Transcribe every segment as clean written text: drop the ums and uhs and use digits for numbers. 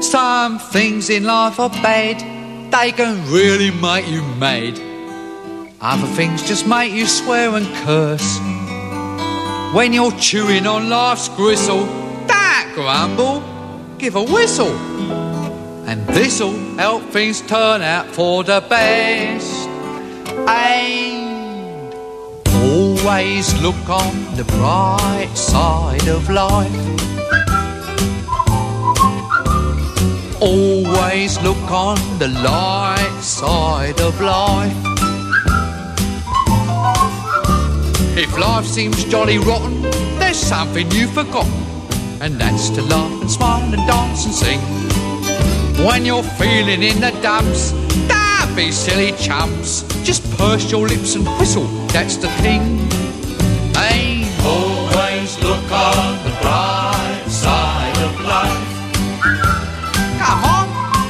Some things in life are bad, they can really make you mad. Other things just make you swear and curse. When you're chewing on life's gristle, don't grumble, give a whistle. And this'll help things turn out for the best. And always look on the bright side of life. Always look on the light side of life. If life seems jolly rotten, there's something you've forgotten, and that's to laugh and smile and dance and sing. When you're feeling in the dumps, don't be silly chumps. Just purse your lips and whistle, that's the thing. Hey, always look on the bright side of life. Come on.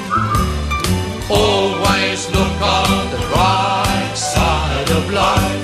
Always look on the bright side of life.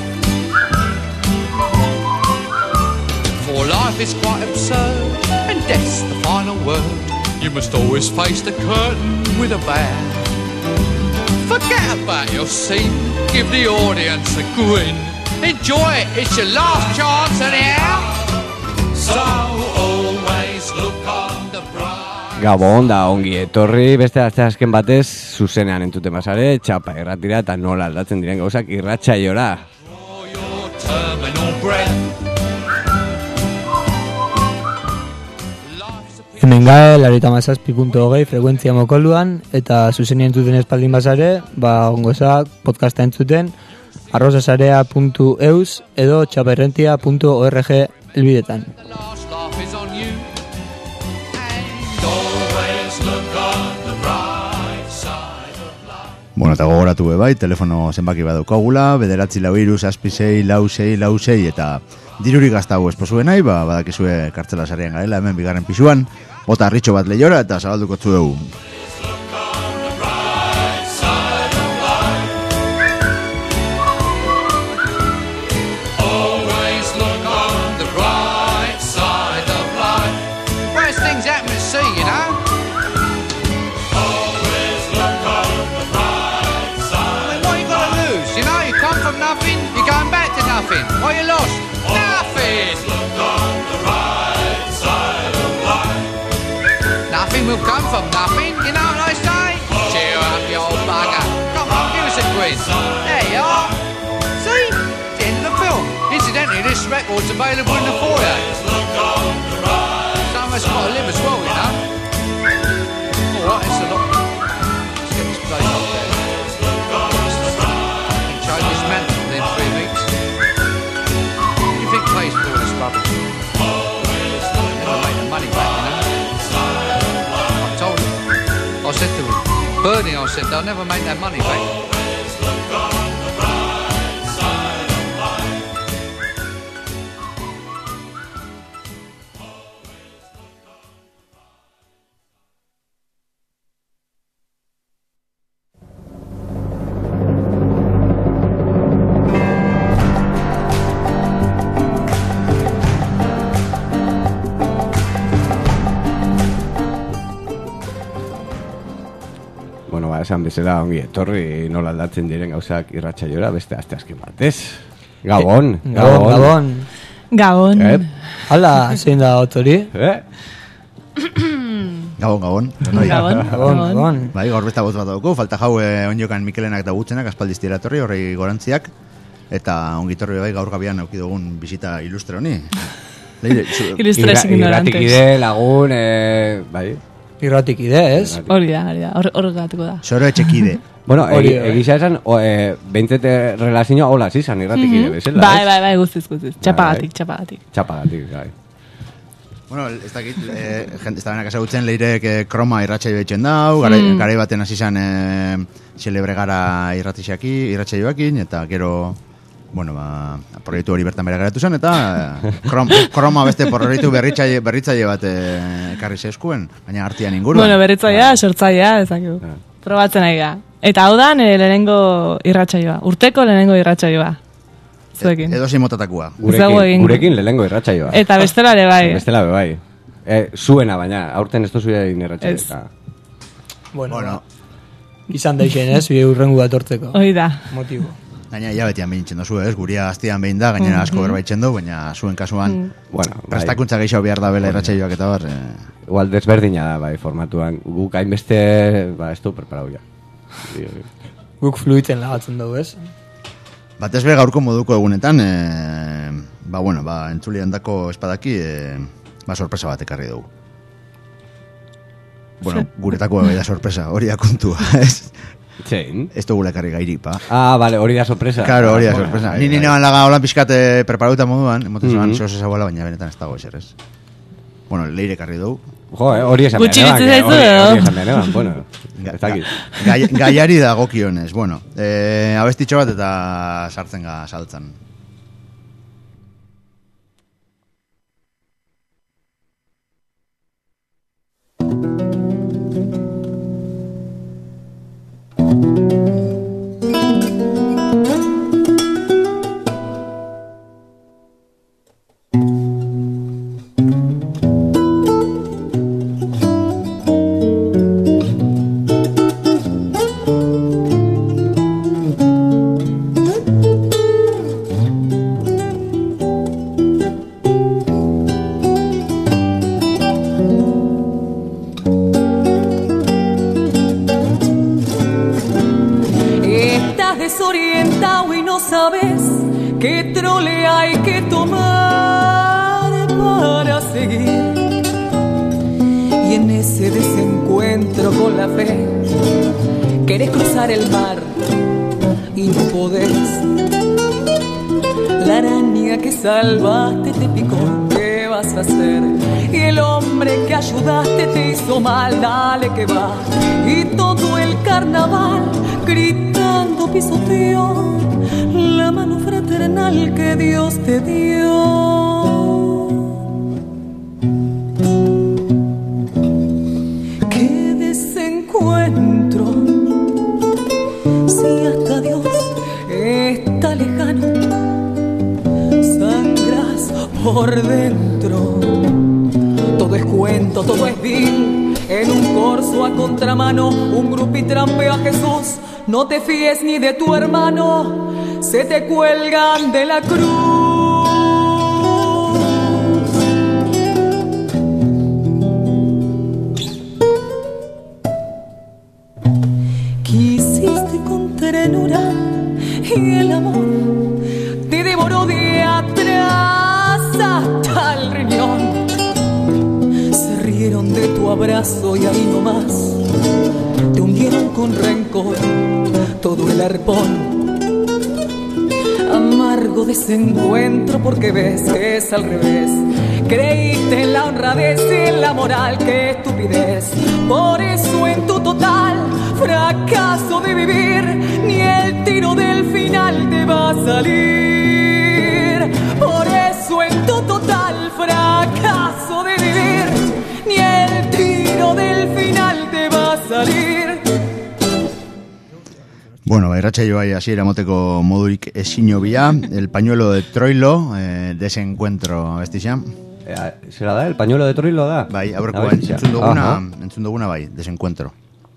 For life is quite absurd, and death's the final word. You must always face the curtain with a bow. Forget about your scene, give the audience a grin. Enjoy it, it's your last chance anyhow. So always look on the bright. Gabon da ongi etorri beste azken batez zuzenean entzuten bazare, txapa irratira eta nola aldatzen diren gauzak irratsaiora. Hemen gae, 97.20 frekuentzia mokoluan, eta zuzenean entzuten espaldin bazare, ongozak podcasta entzuten, arrozasarea.eus edo txapairrentia.org elbidetan. Bueno, eta gogoratu bai, telefono zenbaki badaukagula, 943-666-666 eta dirurik gaztago esposue nahi, badakizue kartzela sarrian garela, hemen bigarren pisuan, bota harritxo bat lehiora eta zabalduko zuegu. What you lost? Nothing! Look on the right side of life. Nothing will come from nothing, you know what I say? Cheer up, you old bugger. Come on, give us a grin. There you are. See? It's the end of the film. Incidentally, this record's available in the foyer. Some of us got to live as well, you know. Alright, it's a lot. Let's get this place up there. You can change this mantle within 3 weeks. Place for all this rubbish. Never make the money back, you know. I told him. I said to him, Bernie, I said, they'll never make that money back. Esan bezala ongi etorri nola aldatzen diren gauzak irratsaiora beste azken batez. Gabon. Hala, zein da otori? Gabon. Bai, gaur besta boz bat dauko, falta jau onjokan Mikelenak da gutzenak, aspaldiz tira etorri, horri gorantziak, eta ongi etorri bai gaur gabian aukidugun bisita ilustre honi. Ilustres ignorantes. Irratikide, lagun, bai. Irratikide, ez? Hori da, hor gatuko da. Soro etxekide. Bueno, egisa esan, 20 relazioa hola zizan irratikide bezala, ez? Bai, guztiz. Txapagatik. Bai. Bueno, ez dakit, ez da benak ezagutzen leirek kroma irratxai behitzen dau, garai baten hasi izan celebregara irratxaioakin, eta gero, bueno, proiektu hori bertan bere geratu zen, eta kroma beste proiektu berritzaile bat ekarri zeskuen, baina artian inguruan. Bueno, berritzailea, sortzailea, ezakigu. Probatzen nahi da. Eta hau da nire lehenengo irratsaioa, urteko lehenengo irratsaioa. Zuekin. Edo zein motatakua. Gurekin lehenengo irratsaioa. Eta bestela ere bai. Zuena baina, aurten ez dozu egin irratsaioa. Bueno. Izan daixen, ez? Bi urrengu bat hortzeko. Hoi da. Motibo. Gaina hilabetian behintzen dozu, ez? Guria gaztian behin da, gainera asko berbaitzen du, baina zuen kasuan prestakuntza gehiago behar da bela irratsaioak eta bar. Igual desberdina da, bai, formatuan. Guk hainbeste, ez du preparau ja. Guk fluiten lagatzen dugu, ez? Batez be gaurko moduko egunetan, entzuli handako espadaki, sorpresa bat ekarri dugu. Bueno, guretako da sorpresa, hori da kontua, ez? Zein? Ez dugu lekarri gairik, pa. Vale, hori da sorpresa. Claro, hori da sorpresa. Ni neban laga holan pixkate preparauta moduan, emoten zoan, zehose zagoela, baina benetan ez dago eser, ez? Bueno, leire karri dugu. Jo, hori esan behar neban. Hori esan behar neban, bueno. Gaiari da gokionez, bueno. Abestitxo bat eta sartzen ga saltzan. Desorientado y no sabes qué trole hay que tomar para seguir. Y en ese desencuentro con la fe querés cruzar el mar y no podés. La araña que salvaste te picó, ¿qué vas a hacer? Y el hombre que ayudaste te hizo mal, dale que va. Y todo el carnaval gritando pisoteó la mano fraternal que Dios te dio. Qué desencuentro, si hasta Dios está lejano, sangras por dentro. Todo es cuento, todo es vil. En un corso a contramano, un grupi trampea a Jesús. No te fíes ni de tu hermano, se te cuelgan de la cruz. Quisiste con ternura y el amor te devoró de atrás hasta el riñón. Se rieron de tu abrazo y ahí nomás te hundieron con rencor todo el arpón. Amargo desencuentro porque ves que es al revés. Creíste en la honradez y en la moral, qué estupidez. Por eso en tu total fracaso de vivir, ni el tiro del final te va a salir. Por eso en tu total fracaso de vivir, ni el tiro del final te va a salir. Bueno, irratsaioa hasiera moteko modurik ezinobia, el pañuelo de Troilo, desencuentro abestixan. Zera da, el pañuelo de Troilo da? Bai, aurrekoa entzun duguna bai, desencuentro.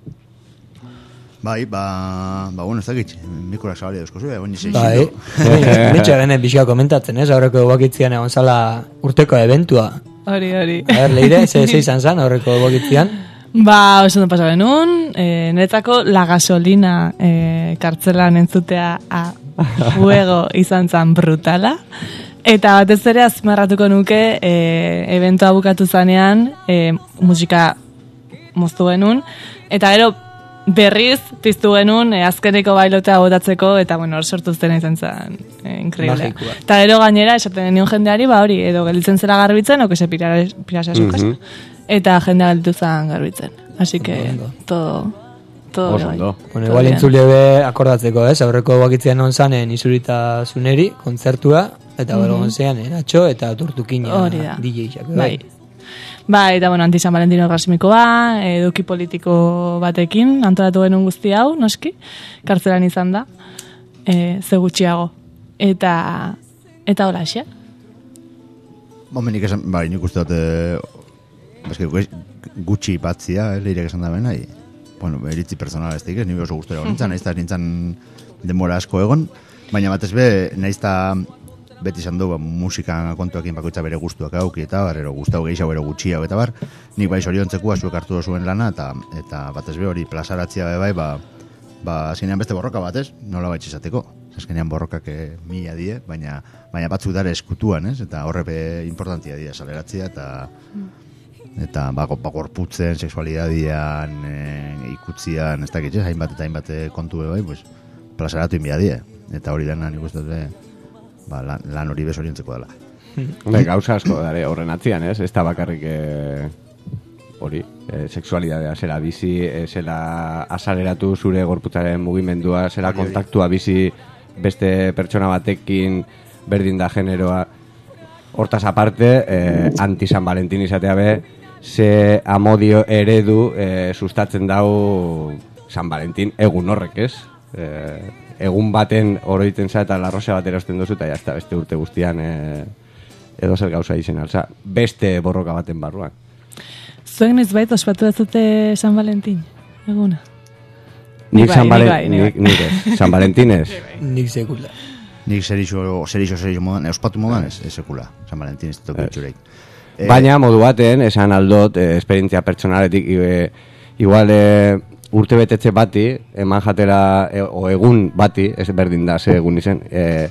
Bai, bueno, ez dakit, mikurak zabali dauzko zuen, egon izan. Bai, mitxo genen pixka komentatzen, ez, aurreko bokitzian egon zala urteko eventua. Hori. A ver, leire, ze izan zan aurreko bokitzian? Ba, oso pasa benun, niretzako la gasolina kartzelan entzutea a fuego izan zan brutala. Eta batez ere azmarratuko nuke eventoa bukatu zanean musika moztu genuen. Eta gero berriz piztu genuen azkeneko bailotea botatzeko eta bueno, hor sortu zena izan zen increíble. Eta gero gainera esaten genuen jendeari, ba hori, edo gelditzen zera garbitzen, o que se pirase a su casa. Eta jendea gelditu zen garbitzen. Así que todo ondo. Bueno, igual entzule be akordatzeko, ez? Aurreko bakitzean on zanen Isurita Zuneri kontzertua eta bergon zean Natxo eta Tortukina DJ-ak. Bai, eta bueno, Anti San Valentino Rasimikoa, eduki politiko batekin antolatu genuen guzti hau, noski, kartzelan izan da, ze gutxiago. Eta hola, xe? Nik esan, bai, nik uste dut gutxi batzia, leirek esan da nahi. bueno, iritzi personala ez dik, nire oso gustora nintzen, nahiz eta nintzen denbora asko egon, baina batez be, nahiz eta beti izan du, musika kontuekin bakoitza bere gustuak auki, eta ero gustau gehiago, ero gutxiago, eta bar, nik bai soriontzekua zuek hartu dozuen lana, eta batez be hori plazaratzia bai, azkenean beste borroka bat, ez? Nola baitz izateko. Azkenean borrokak mila die, baina batzuk dara eskutuan, ez? Eta horre importantia die, saleratzia, eta gorputzen, seksualidadian, ikutzian, ez dakit, hainbat eta hainbat kontu bai, pues, plazaratu inbia die. Eta hori dena nik uste lan hori bezorientzeko dela. Gauza asko dare horren atzian, ez? Ez da bakarrik hori, seksualidadea zera bizi, zera azaleratu zure gorputzaren mugimendua, zera kontaktua bizi beste pertsona batekin berdin da generoa. Hortaz aparte, anti-San Valentin izatea be, ze amodio eredu sustatzen dau San Valentin egun horrek, ez? Egun baten oroiten za eta larrosa bat erosten dozu, eta jazta beste urte guztian edo zer gauza izen alza. Beste borroka baten barruan. Zuen nizbait ospatu ez dute San Valentin, eguna? Nik San Valentin ez. Nik sekula. Nik serixo modan, ospatu modan ez sekula. San Valentin ez dut itxureik. Baina modu baten, esan aldot, esperientzia pertsonaletik, igual urte betetze bati, eman jatera, o egun bati, ez berdin da, ze egun izen,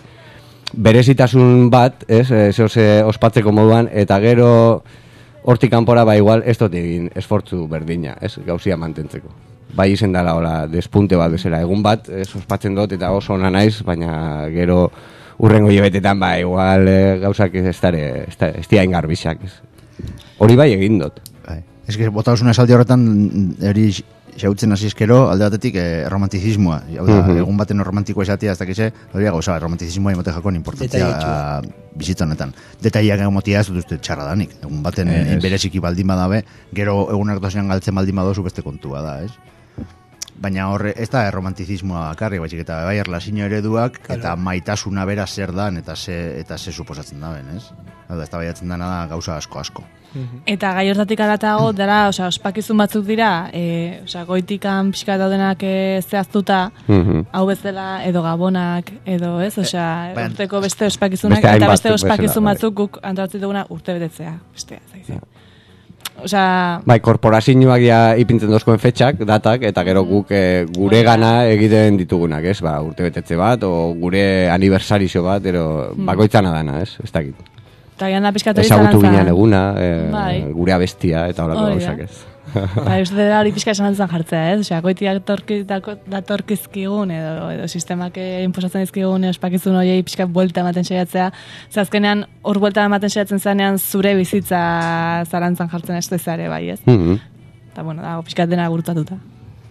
berezitasun bat, ez, ospatzeko moduan, eta gero hortik kanpora igual ez dut egin esfortzu berdina, ez, gauzia mantentzeko. Bai izen dela, hola, despunte bat bezala, egun bat, ospatzen dut, eta oso ona naiz, baina gero urrengo hilabetetan, igual gauzak ez dira ingarbizak, ez. Hori bai egin dut. Ez que bota osuna esaldi horretan, eri xautzen azizkero, alde batetik romantizismoa. Egun baten romantikoa esatia, ez dakize, hori gauza, romantizismoa emote jakon importantzia bizitza honetan. Detaiak emotia ez dut uste txarra danik. Egun baten bereziki baldin badabe, gero egunak dozean galtzen baldin badozu beste kontua da, ez? Baina horre, ez da romantizismoa karri, baizik eta bai erlazio ereduak, eta maitasuna bera zer dan, eta ze suposatzen daben, ez? Ez da baiatzen dana da gauza asko. Eta gai hortatik aratago, dara, ospakizun batzuk dira, goitikan pixka daudenak zehaztuta, hau bezala, edo gabonak, edo ez, urteko beste ospakizunak, eta beste ospakizun batzuk guk antolatzen duguna urte betetzea, bestea, zaitzen. Bai, korporazioak ipintzen dozkoen fetxak, datak, eta gero guk gure gana egiten ditugunak, ez? Urte betetze bat, o gure aniversario bat, bakoitzana dana, ez dakit. Eta gian da pixkatu ezagutu ginean eguna, gure abestia, eta horako gauzak ez. Uste da hori pixka esan altzan jartzea, ez? Goitiak datorkizkigun, edo sistemak inposatzen dizkigun ospakizun horiei pixka buelta ematen saiatzea. Azkenean, hor buelta ematen saiatzen zanean zure bizitza zarantzan jartzen ez dezare, bai, ez? Eta, bueno, dago pixka dena gurutatuta.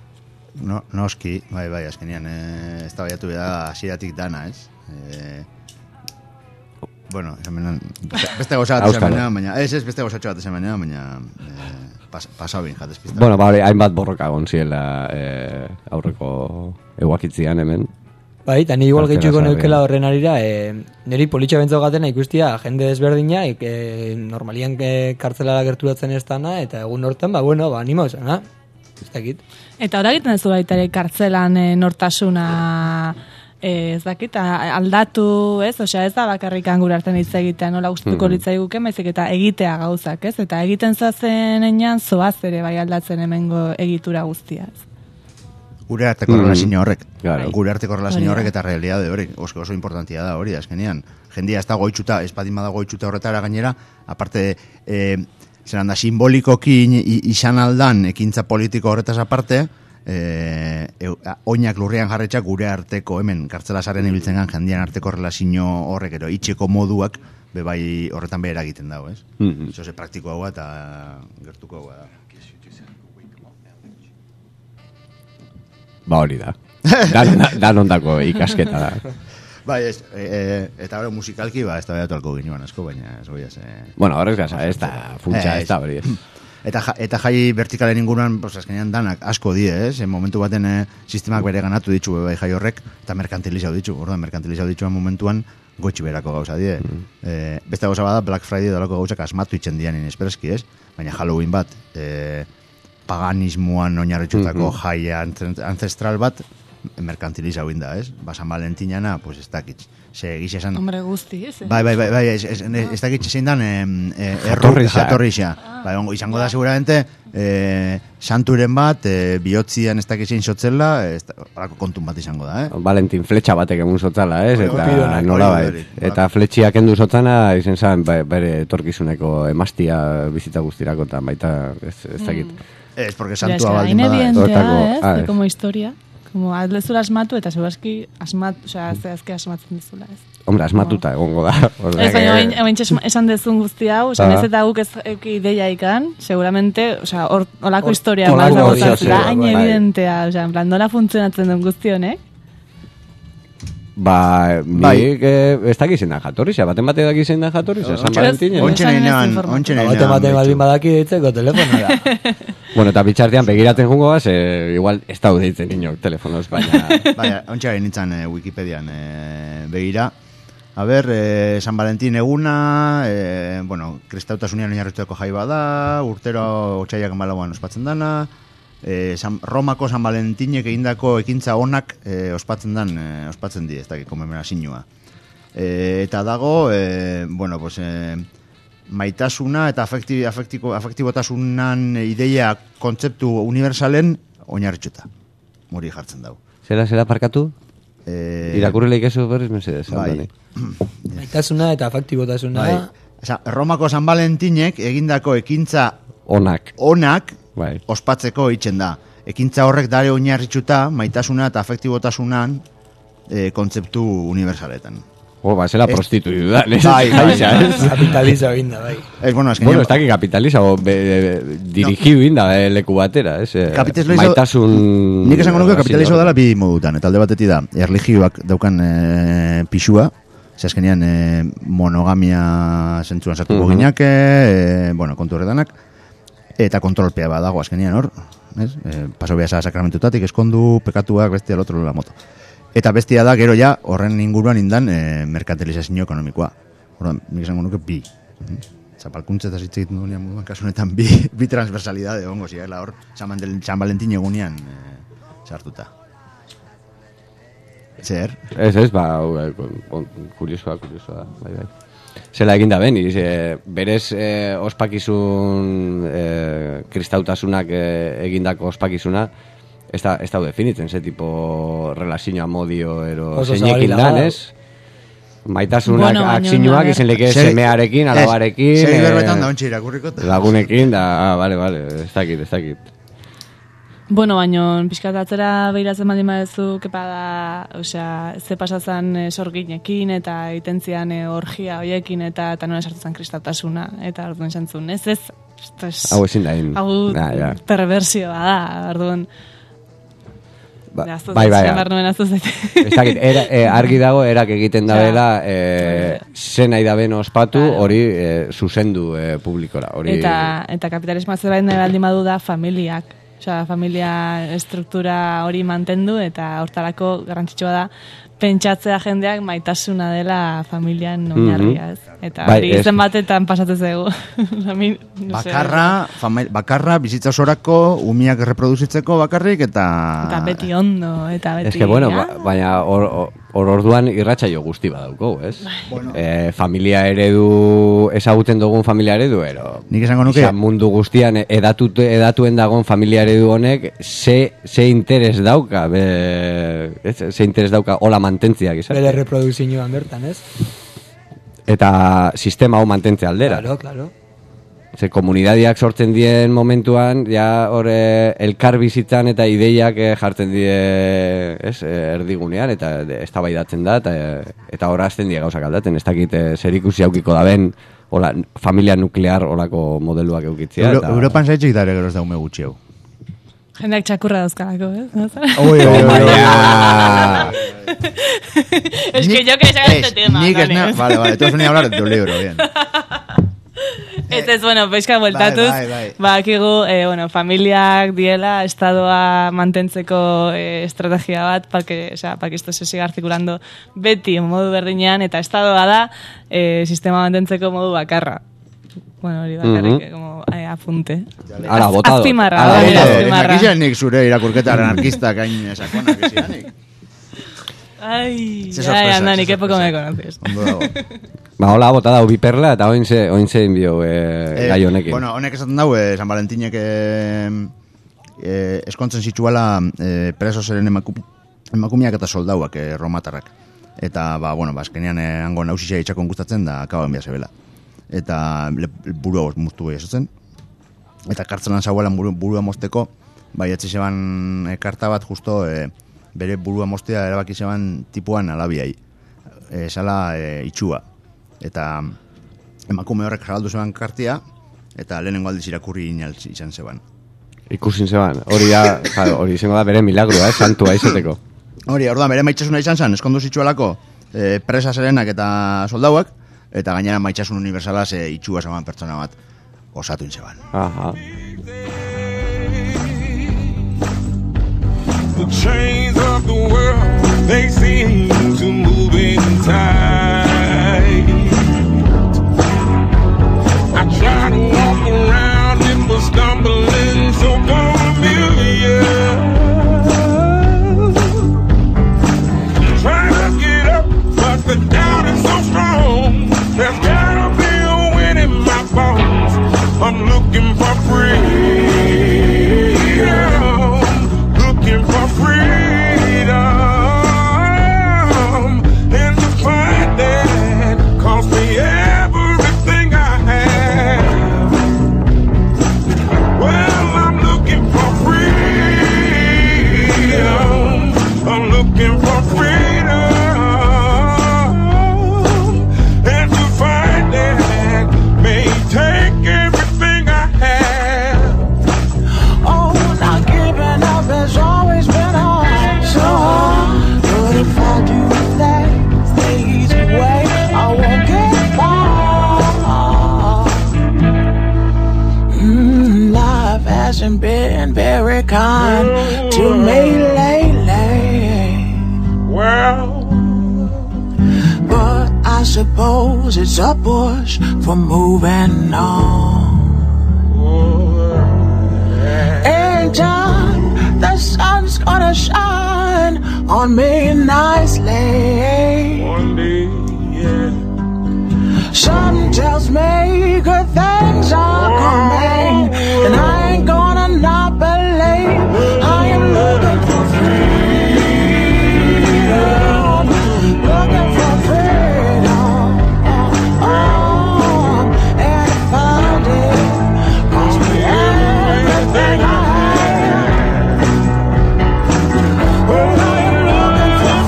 Noski, bai, azkenean, ez da baiatu da hasieratik dana, ez? Bueno, beste gozat esan baina, beste gozatxo bat esan baina, pasau bin jatez pizta. Bueno, hainbat borroka gonziela aurreko eguakitzian hemen. Bai, eta ni igual gehitxuko neukela horren arira, niri politxa bentzo gatena ikustia jende desberdina, normalian kartzelara gerturatzen ez dana, eta egun hortan, animo esan, ez dakit. Eta hori egiten ez du baitare kartzelan nortasuna... ez dakit, aldatu, ez? Ez da bakarrikan gure artean hitz egitea, nola gustatuko litzaiguke, baizik eta egitea gauzak, ez? Eta egiten zazenean zoaz ere bai aldatzen hemengo egitura guztia, ez? Gure arteko relazio horrek. Gure arteko relazio horrek eta realitate hori, oso importantia da hori, azkenean. Jendia ez da goitxuta, ez badin bada goitxuta horretara gainera, aparte, zelan da, simbolikokin izan aldan ekintza politiko horretaz aparte, oinak lurrean jarretxak gure arteko hemen kartzelasaren ibiltzen gan jendian arteko relazio horrek ero itxeko moduak bai horretan behera egiten dago, ez? Zose praktikoa hua eta gertuko hua da. Hori da. Dan ondako ikasketa da. Bai, eta hori musikalki, ez da behatu alko ginuan asko, baina ez goiaz. Bueno, horrez gaza, ez da funtsa, ez da hori. Eta jai vertikalen inguruan, azkenean danak asko die, ez? Momentu baten sistemak bere ganatu ditzu bai jai horrek, eta merkantilizau ditzu. Orduan, merkantilizau ditzuan momentuan goitxi berako gauza die. Beste gauza bada, Black Friday dalako gauzak asmatu itxen dian inesperazki, ez? Baina Halloween bat, paganismoan oinarritutako jai ancestral bat, merkantiliza hoin da, ez? San Valentinana, pues ez dakit. Se gisa esan... Hombre, guzti, ez? Bai, ez dakit zein dan jatorrixa. Bai, izango da seguramente santuren bat, bihotzian ez dakit zein sotzela, horako kontun bat izango da, Valentin fletxa batek emun sotzala, ez? Eta nola bai. Eta fletxiak endu sotzana, izen zan, bere etorkizuneko emaztia bizita guztirako, eta baita ez dakit. Ez, porque santua baldin bada. Inevidentea, ez? Como historia. Como aldezula asmatu eta zebazki asmatzen dizula, ez? Hombre, asmatuta egongo da. Ez, baina esan dezun guzti hau, ez eta guk ez ideia ikan, seguramente, olako historia bat dagozatzela, hain evidentea, en plan, nola funtzionatzen duen guzti honek? Ba, nik ez dakizen da jatorriza, baten bate dakizen da jatorriza, San Valentinen. Baten bate baldin badaki ditzeko telefonora. Bueno, eta bitxartean begiraten jungo baz, igual ez da deitzen inok telefonoz, baina... Baina, ontsa nintzen Wikipedian begira. A ber, San Valentin eguna, kristautasunean oinarritutako jai bada, urtero otxaiak malauan ospatzen dana, Romako San Valentinek egindako ekintza onak ospatzen di, ez dakit, komemorazioa. Eta dago, maitasuna eta afektibotasunan ideia kontzeptu universalen oinarritxuta. Mori jartzen dago. Zera parkatu? Irakurrileik ezu berriz mesedez. Bai. Maitasuna eta afektibotasuna. Bai. Romako San Valentinek egindako ekintza onak ospatzeko itzen da. Ekintza horrek dare oinarritxuta maitasuna eta afektibotasunan kontzeptu universaletan. Zela prostituidu da. Bai. Kapitaliza inda, bai. Bueno, ez daki kapitaliza, dirigiu inda leku batera, ez? Maitasun... Nik esango nuke kapitalizo dela bi modutan, eta alde batetik da, erlijioak daukan pixua, azkenean monogamia zentzuan sartuko ginake, kontu horretanak, eta kontrolpea badago azkenean hor, paso behasa sakramentutatik, eskondu, pekatuak, bestia, lotro la moto. Eta bestia da, gero ja, horren inguruan indan merkantilizazio ekonomikoa. Horren, nik esango nuke bi. Zapalkuntza eta zitzegit nunean moduan kasunetan bi transversalidade ongo zirela hor, San Valentin egunean sartuta. Zer? Ez, kuriosoa, bai. Zela egin da ben, berez ospakizun kristautasunak egindako ospakizuna, ez da definitzen, ze tipo relazioa modio ero zeinekin dan, ez? Maitasunak akzinuak izen leke semearekin, alabarekin... Seri berbetan da ontsi irakurrikot. Lagunekin, bale, ez dakit. Bueno, baino, pixkatatzera behiratzen baldin badezu, kepa da, ze pasazan sorginekin eta itentzian orgia hoiekin eta nola sartzen kristautasuna, eta orduan esantzun, ez? Hau ezin da hin. Hau perversioa da, orduan... Bai. Ez dakit, argi dago, erak egiten dabela, ze nahi daben ospatu, hori zuzendu publikora. Eta kapitalismoa zerbait nahi baldin badu da familiak. Familia estruktura hori mantendu, eta hortarako garrantzitsua da, pentsatzea jendeak maitasuna dela familian oinarria, ez? Eta hori izen batetan pasatzen zego. Bakarra, bizitza osorako, umiak reproduzitzeko bakarrik, eta beti ondo, eta beti... Ez que, bueno, baina orduan irratsaio guzti badauko, ez? Familia eredu, ezaguten dugun familia eredu, nik esango nuke... mundu guztian edatuen dagoen familia eredu honek, ze interes dauka, ze interes dauka hola mantentziak, izan? Bere reproduzioan bertan, ez? Eta sistema hau mantentze aldera. Claro. Ze komunidadiak sortzen dien momentuan, ja hor elkar bizitzan eta ideiak jartzen die erdigunean, eta eztabaidatzen da, eta hor azten die gauzak aldaten, ez dakit zer ikusi aukiko da ben, familia nuklear olako modeluak eukitzia. Europan zaitxik dara geroz daume gutxi hau. Jendeak txakurra dauzkalako, Oi. Es que yo que sacar este tema. Vale, tú has venido a hablar de tu libro, bien. Ez, bueno, peixka bueltatuz, bakigu, familiak diela, estadoa mantentzeko estrategia bat, para que esto se siga articulando beti modu berdinean, eta estadoa da sistema mantentzeko modu bakarra. Bueno, hori bakarrik, como apunte. Ala, botado. Azpimarra. Nakizan nik zure irakurketa anarkista gain sakonak ezianik. Ai, Andani, que poco me conoces. Ba, hola, bota dau bi perla, eta oin zein bio gai honekin. Bueno, honek esaten dau, San Valentinek eskontzen zitsuala preso zeren emakumiak eta soldauak romatarrak. Eta, azkenean hango nausitxea itxakon gustatzen da, akaban behar zebela. Eta burua moztu esotzen. Eta kartzelan zauelan burua mozteko, etzi zeban karta bat justo bere burua moztea erabaki zeban tipuan alabiai. Esala itxua. Eta emakume horrek zabaldu zeban kartia, eta lehenengo aldiz irakurri izan zeban. Ikusin zeban, hori izango da bere milagroa, santua izateko. Hori, orduan, bere maitxasuna izan zen, eskondu zitsualako presa serenak eta soldauak, eta gainera maitxasun universalaz itxua zeban pertsona bat osatu zeban. Aha. The chains of the world, they seem to move in time. I try to walk around it, but stumbling so familiar. Try to get up, but the doubt is so strong. There's gotta be a wind in my bones. I'm looking for freedom. Looking for freedom. And to find that cost me everything I have. Well, I'm looking for freedom. I'm looking for freedom. And to find that may take everything I have. Oh, not giving up has always been hard, so hard. But if I do that, the easy way, I won't get far. Life hasn't been very kind to me lately. Well, But I suppose it's a push for moving on. In time, the sun's gonna shine on me nicely. one day, yeah. Something tells me good things are coming, and I ain't gonna not believe. I am looking for freedom, looking for freedom. And I found it, cost me everything I have. Oh, I am looking for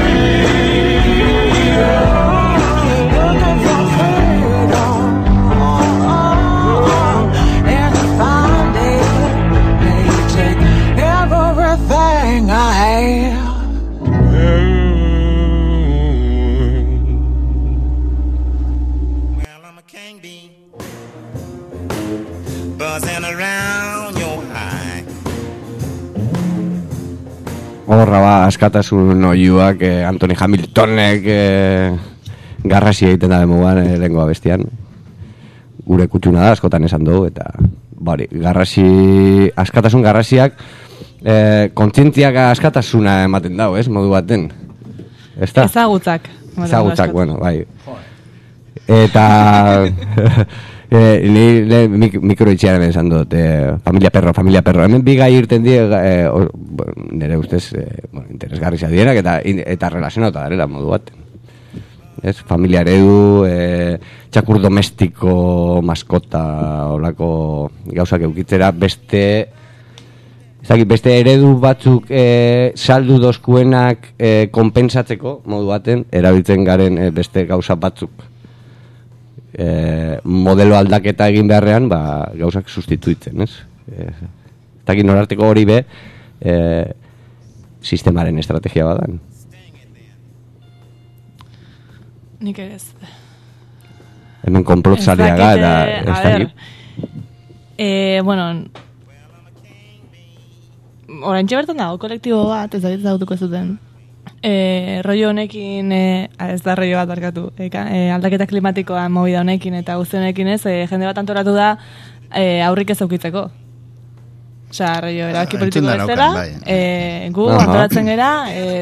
freedom, looking for freedom. And I found it, may take everything I have. Well, I'm a king bee, buzzing around your eye. Horra ba, askatasun oiuak Anthony Hamiltonek garrasi egiten da demoan lehengoa bestian. Gure kutxuna da, askotan esan dugu, eta bari, askatasun garrasiak kontzientziak askatasuna ematen dau, ez, modu baten. Ezta? Ezagutzak. Ezagutzak, bueno, bai. Eta ni mikroitxearen esan dut, familia perro. Hemen bi gai irten die, nire ustez, interesgarri zadienak eta relazionauta darela modu baten. Ez, familia eredu, txakur domestiko, maskota, olako gauzak eukitzera, beste eredu batzuk saldu dozkuenak konpensatzeko, modu baten, erabiltzen garen beste gauza batzuk. Modelo aldaketa egin beharrean, gauzak sustituitzen, ez? Eta egin norarteko hori be, sistemaren estrategia badan. Nik ere ez. Hemen konplotzaleaga eta ez dakit. Bueno, oraintxe bertan dago kolektibo bat, ez dakit zautuko zuten. Rollo honekin, ez da rollo bat barkatu, aldaketa klimatikoa movida honekin eta guzti honekin ez, jende bat antolatu da aurrik ez aukitzeko. Osea, erabaki politiko entzunda bezala, naukan, gu antolatzen gera,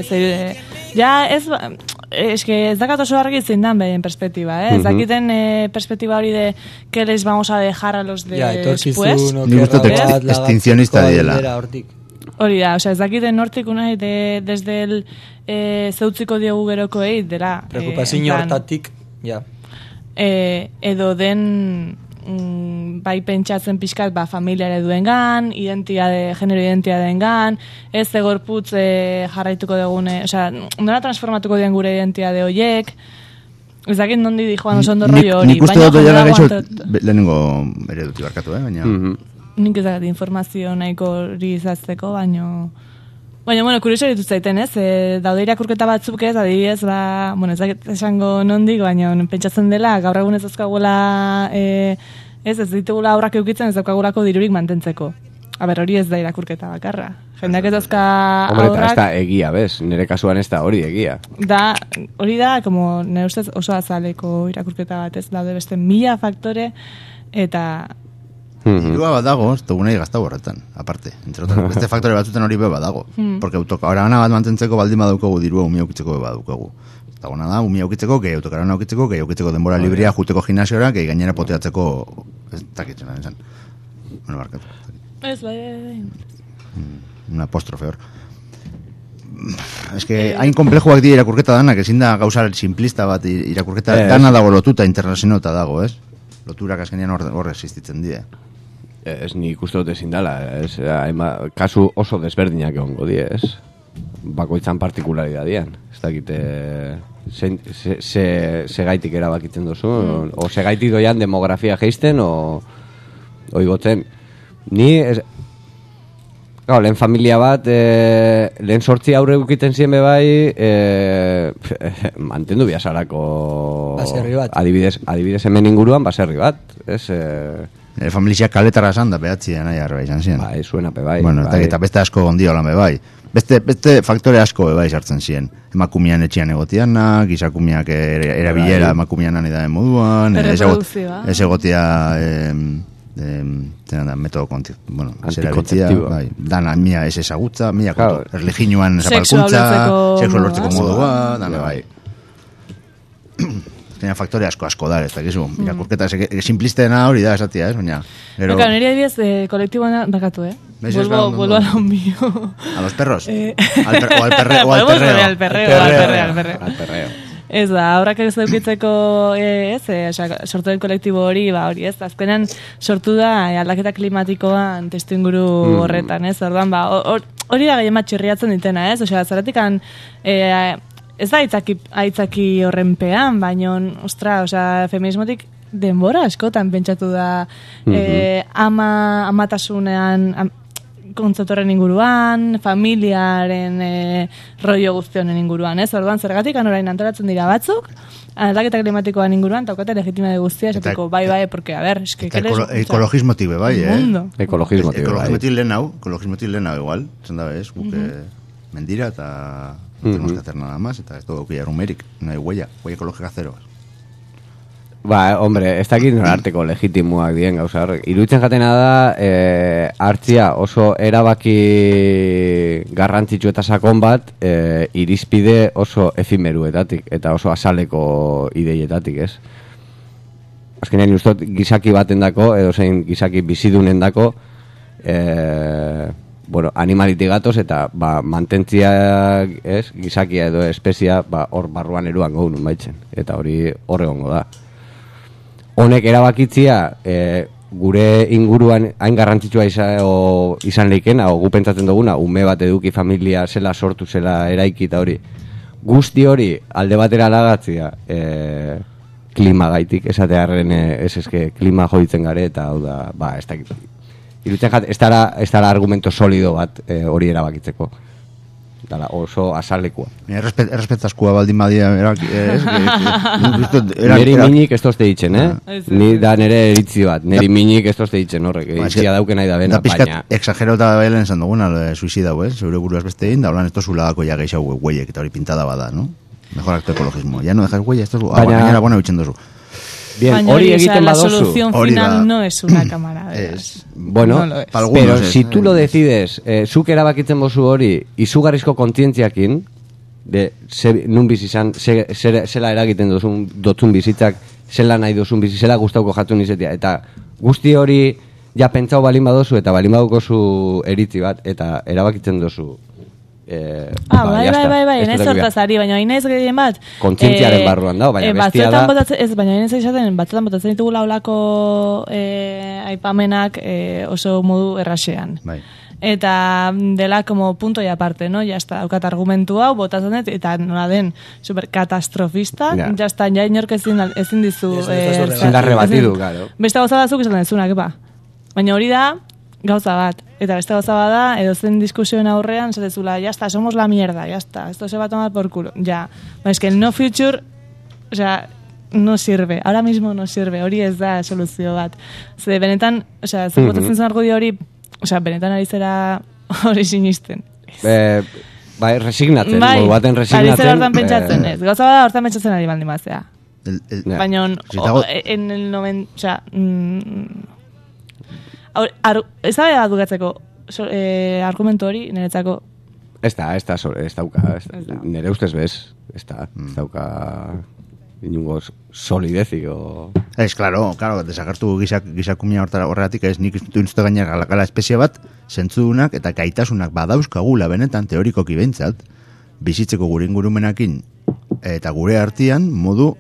ez dakat oso argi zein dan behin perspektiba, ez dakiten perspektiba hori de que les vamos a dejar a los de después. Nik uste dut extincionista diela. Hori da, osea, ez dakiten nortik unai desde el zeutziko diogu gerokoei, dela. Preocupazio hortatik, ja. Edo den bai pentsatzen pixkat familiare duengan, genero identitateen ez egorputz jarraituko dugune, osea, nola transformatuko dien gure identitate horiek, ez dakit nondi dijoan oso ondo rollo hori. Nik uste dut oiala gaixo, lehenengo ereduti barkatu, baina... Nik ez dakit informazio nahiko hori izazteko, baina, bueno, kurioso ditut zaiten, ez? Daude irakurketa batzuk ez, adibidez, ez dakit esango nondik, baina pentsatzen dela, gaur egun ez dauzkagula, ez ditugula aurrak eukitzen, ez daukagulako dirurik mantentzeko. Hori ez da irakurketa bakarra. Jendeak ez dauzka aurrak... Hombre, ez da egia, bez? Nire kasuan ez da hori egia. Hori da, como nire ustez oso azaleko irakurketa bat, ez? Daude beste 1000 faktore, eta... Dirua bat dago, ez dugunei gaztau horretan, aparte. Entre otras, beste faktore batzuten hori beba dago. Porque autokarana bat mantentzeko baldin badaukagu dirua umia aukitzeko beba daukagu. Eta gona da, umia aukitzeko, gehi autokarana aukitzeko denbora librea juteko gimnasiora, gehi gainera poteatzeko... Ez takitzen, esan. Bueno, barkatu. Ez, bai. Un apóstrofe hor. Ez que hain komplejoak dira irakurketa danak, ezin da gauza simplista bat irakurketa dana dago lotuta internazionota dago, ez? Loturak azkenean hor existitzen dira. Ez nik uste dut ezin dela, kasu oso desberdinak egongo die, ez? Bakoitzan partikularidadian. Ez dakite ze gaitik erabakitzen duzu, o ze gaitik doian demografia geisten, o igotzen. Ni, lehen familia bat, lehen sortzi aurre ukiten zien bebai, mantendu biasarako... Baserri bat. Adibidez hemen inguruan, baserri bat, ez... Familia kaletara esan da, behatzien nahi arba izan ziren. Bai, zuena pe bai. Bueno, eta beste asko gondio lan be bai. Beste faktore asko be bai sartzen ziren. Emakumean etxean egotianak, gizakumeak erabilera emakumean nani da moduan, ez egotia... metodo antikontzeptibo, bai, dana mia ez ezagutza, mia kontu, erliginuan zapalkuntza, sexu lortzeko modua, dana bai. Tenia faktore asko da, ez dakizu, irakurketa simplistena hori da esatia, ez, baina... Nire adibidez, kolektiboan bakatu, Vuelvo a lo mío. ¿A los perros? O al perreo. Ez da, aurrak ez daukitzeko, sortu den kolektibo hori, hori ez, azkenan sortu da aldaketa klimatikoan testu inguru horretan, ez, orduan, hori da gehien matxirriatzen ditena, ez, osea, zeratikan, ez da aitzaki horrenpean, baina, osea, feminismotik denbora askotan pentsatu da amatasunean, kontzeptorren inguruan, familiaren rollo guztionen inguruan, ez? Orduan, zergatik orain antolatzen dira batzuk, aldaketa klimatikoan inguruan, taukate legitima de guztia, esateko, bai, porque, a ver, eske... Ekologismotik bai, Ekologismotik lehen hau, igual, zenda bez, guke mendira, eta tenemos que hacer nada más, eta ez todo que rumerik, no hay huella ekologika zero. Ba, hombre, ez dakit norarteko legitimuak dien gauza horrek. Iruditzen jatena da, hartzia oso erabaki garrantzitsu eta sakon bat, irizpide oso efimeruetatik, eta oso azaleko ideietatik, ez? Azkenean, ustot, gizaki baten dako, edo zein gizaki bizidunen dako, animalitik gatoz, eta mantentziak, ez, gizakia edo espezia, hor barruan eruan gaunun baitzen, eta hori horre gongo da. Honek erabakitzia gure inguruan hain garrantzitsua izan leikena, o gu pentsatzen duguna, ume bat eduki familia zela sortu, zela eraiki eta hori. Guzti hori alde batera alagatzia klima gaitik, esatearen eske klima joditzen gare, eta hau da, ez dakit. Irutzen jat, ez dara argumento solido bat hori erabakitzeko. Dala, oso azalekua. Errespetaskua baldin badia neri minik ez tozte ditzen, Ni da nere eritzi bat, neri minik ez tozte ditzen horrek, eritzia dauken nahi da bena, baina... Exagerota bailen esan duguna, suizidau, zeure buruaz beste egin, da holan esto zuladako ja geixau hueiek, eta hori pintada bada, no? Mejor acto ekologismo. Ya no dejas huella, esto gainera buena bitxen dozu. Bien, Baina hori egiten la badozu. solución final no es una cámara. Bueno, No lo es. pero si tú lo decides, zuk erabakitzen bozu hori, izugarrizko kontzientziakin, nun bizizan, zela eragiten dozun bizitzak, zela nahi dozun bizitza, zela gustauko jatu nizetia, eta guzti hori ja pentsau balin badozu, eta balin badukozu eritzi bat, eta erabakitzen dozu. Bai, enaiz hortazari, baina inaiz gehien bat. Kontzientziaren barruan dago, baina bestia da. Baina inaiz izaten, batzuetan botatzen ditugula olako aipamenak oso modu erraxean. Bai. Eta dela como punto y aparte, ¿no? Ya está, daukat argumentu hau, botatzen dut, eta nola den super katastrofista, ya está, ja inork ezin dizu. Ezin da rebatidu, claro. Beste gauza batzuk esan dezunak, epa. Baina hori da, gauza bat. Eta beste gauza bat da, edo zen diskusioen aurrean, zatezula, ya está, somos la mierda, ya está, esto se va a tomar por culo. Ya, es que el no future, o sea, no sirve, ahora mismo no sirve, hori ez da soluzio bat. Ze benetan, o sea, zuk botatzen zuen argudio hori, o sea, benetan ari zera hori sinisten. Bai, resignatzen, modu baten resignatzen. Ari zera hortan pentsatzen ez. Gauza bada hortan pentsatzen ari baldin bazea. Baina, en el 90, o sea, ez da dugatzeko argumentu hori, niretzako. Ez dauka, nire ustez bez, ez dauka inungo solidezik o... claro, desagertu gizakumia horregatik, nik iztutu gainera gala espezie bat, zentzudunak eta gaitasunak badauzkagula benetan teorikoki behintzat, bizitzeko gure ingurumenakin eta gure artean modu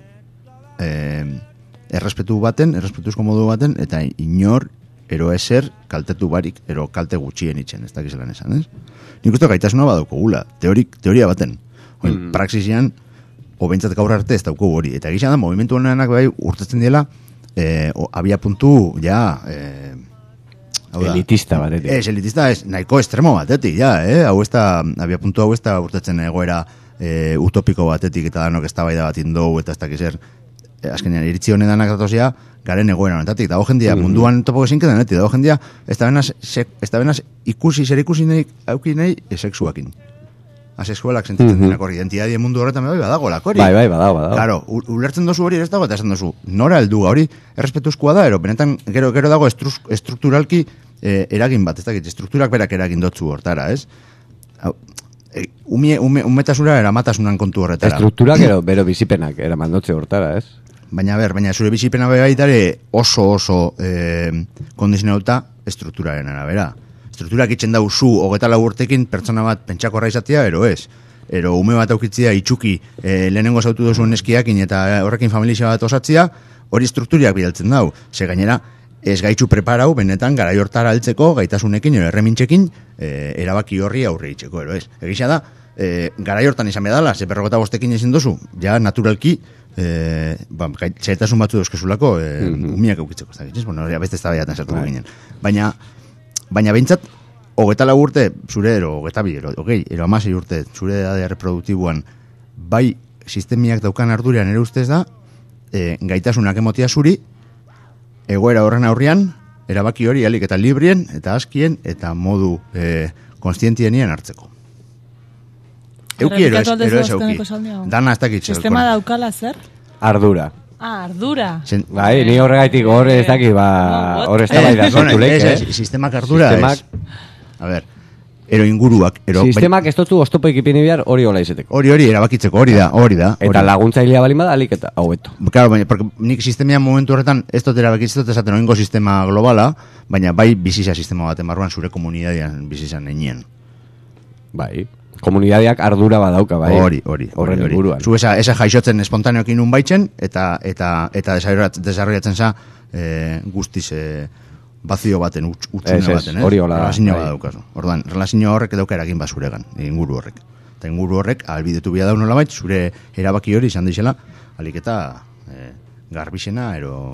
errespetuzko modu baten, eta inor ero eser kaltetu barik, ero kalte gutxien itxen, ez dakizelan esan, ez? Nik uste gaitasuna badaukagula, teoria baten. Praxisian, obentzat gaur arte ez dauko hori. Eta gizan da, movimentu honenak bai urtetzen dela, abia puntu, ja... elitista batetik. Elitista, nahiko estremo batetik, ja, hau ez da, abia puntu hau ez da urtetzen egoera utopiko batetik, eta danok ez da bai da bat indou, eta ez dakizer, azkenean, iritzi honedanak datozia, garen egoera honetatik. Dago jendia, munduan topo ezinken denetik, dago jendia, ez da benaz ikusi, zer ikusi nahi, auki nahi, sexuakin. Asexualak sentitzen denak hori, identidadien mundu horretan badago lako hori. Bai, badago. Claro, ulertzen dozu hori, ez dago, eta esan dozu, nora helduga hori, errespetuzkoa da, ero, benetan, gero dago estrukturalki eragin bat, ez dakit, estrukturak berak eragin dotzu hortara, ez? Umetasura eramatasunan kontu horretara. Estrukturak bero bizipenak eramandotze hortara, ez? Baina zure bizipena baitare oso kondizionauta estrukturaren arabera. Estrukturak itxen dau zu, 24 urtekin pertsona bat pentsako izatea, ero ez. Ero ume bat aukitzea itxuki lehenengo zautu dozuen neskiakin eta horrekin familia bat osatzea, hori estrukturiak bidaltzen dau. Ze gainera, ez gaitxu preparau, benetan, garai hortara altzeko, gaitasunekin, ero erremintxekin, erabaki horri aurre itxeko, ero ez. Egisa da, garai hortan izan bedala, ze 45ekin ezin dozu, ja, naturalki, zaitasun batzu dozkezulako, umiak aukitzeko, ez da, bueno, beste ez da behaten zertu ginen. Baina behintzat, 24 urte, zure ero, 26 urte, zure edade reproduktibuan, bai sistemiak daukan ardurian ere ustez da, gaitasunak emotia zuri, egoera horren aurrian, erabaki hori alik eta librien, eta askien, eta modu konstientienien hartzeko. Euki ero ez euki. Dana ez dakit. Sistema daukala zer? Ardura. Ardura. Bai, ni horregaitik hor ez daki, hor ez da bai da sortu leik, sistemak ardura ez. A ver, ero inguruak. Sistemak ez dutu oztopo ikipini behar hori hola izeteko. Hori erabakitzeko, hori da. Eta laguntzailea balin bada, alik eta hau beto. Claro, baina, porque nik sistemian momentu horretan ez dut erabakitzen dut esaten oingo sistema globala, baina bai bizizia sistema baten barruan zure komunidadian bizizan nenien. Bai. Komunidadiak ardura badauka, bai. Hori. Horren inguruan. Zu esa jaixotzen espontaneokin un baitzen, eta desarrollatzen za guztiz bazio baten, utxune baten, hori hola. Relazioa badaukazu. Orduan, relazioa horrek edauka eragin basuregan, inguru horrek. Eta inguru horrek, albidetu bia daun nolabait, zure erabaki hori izan deixela, alik eta garbixena,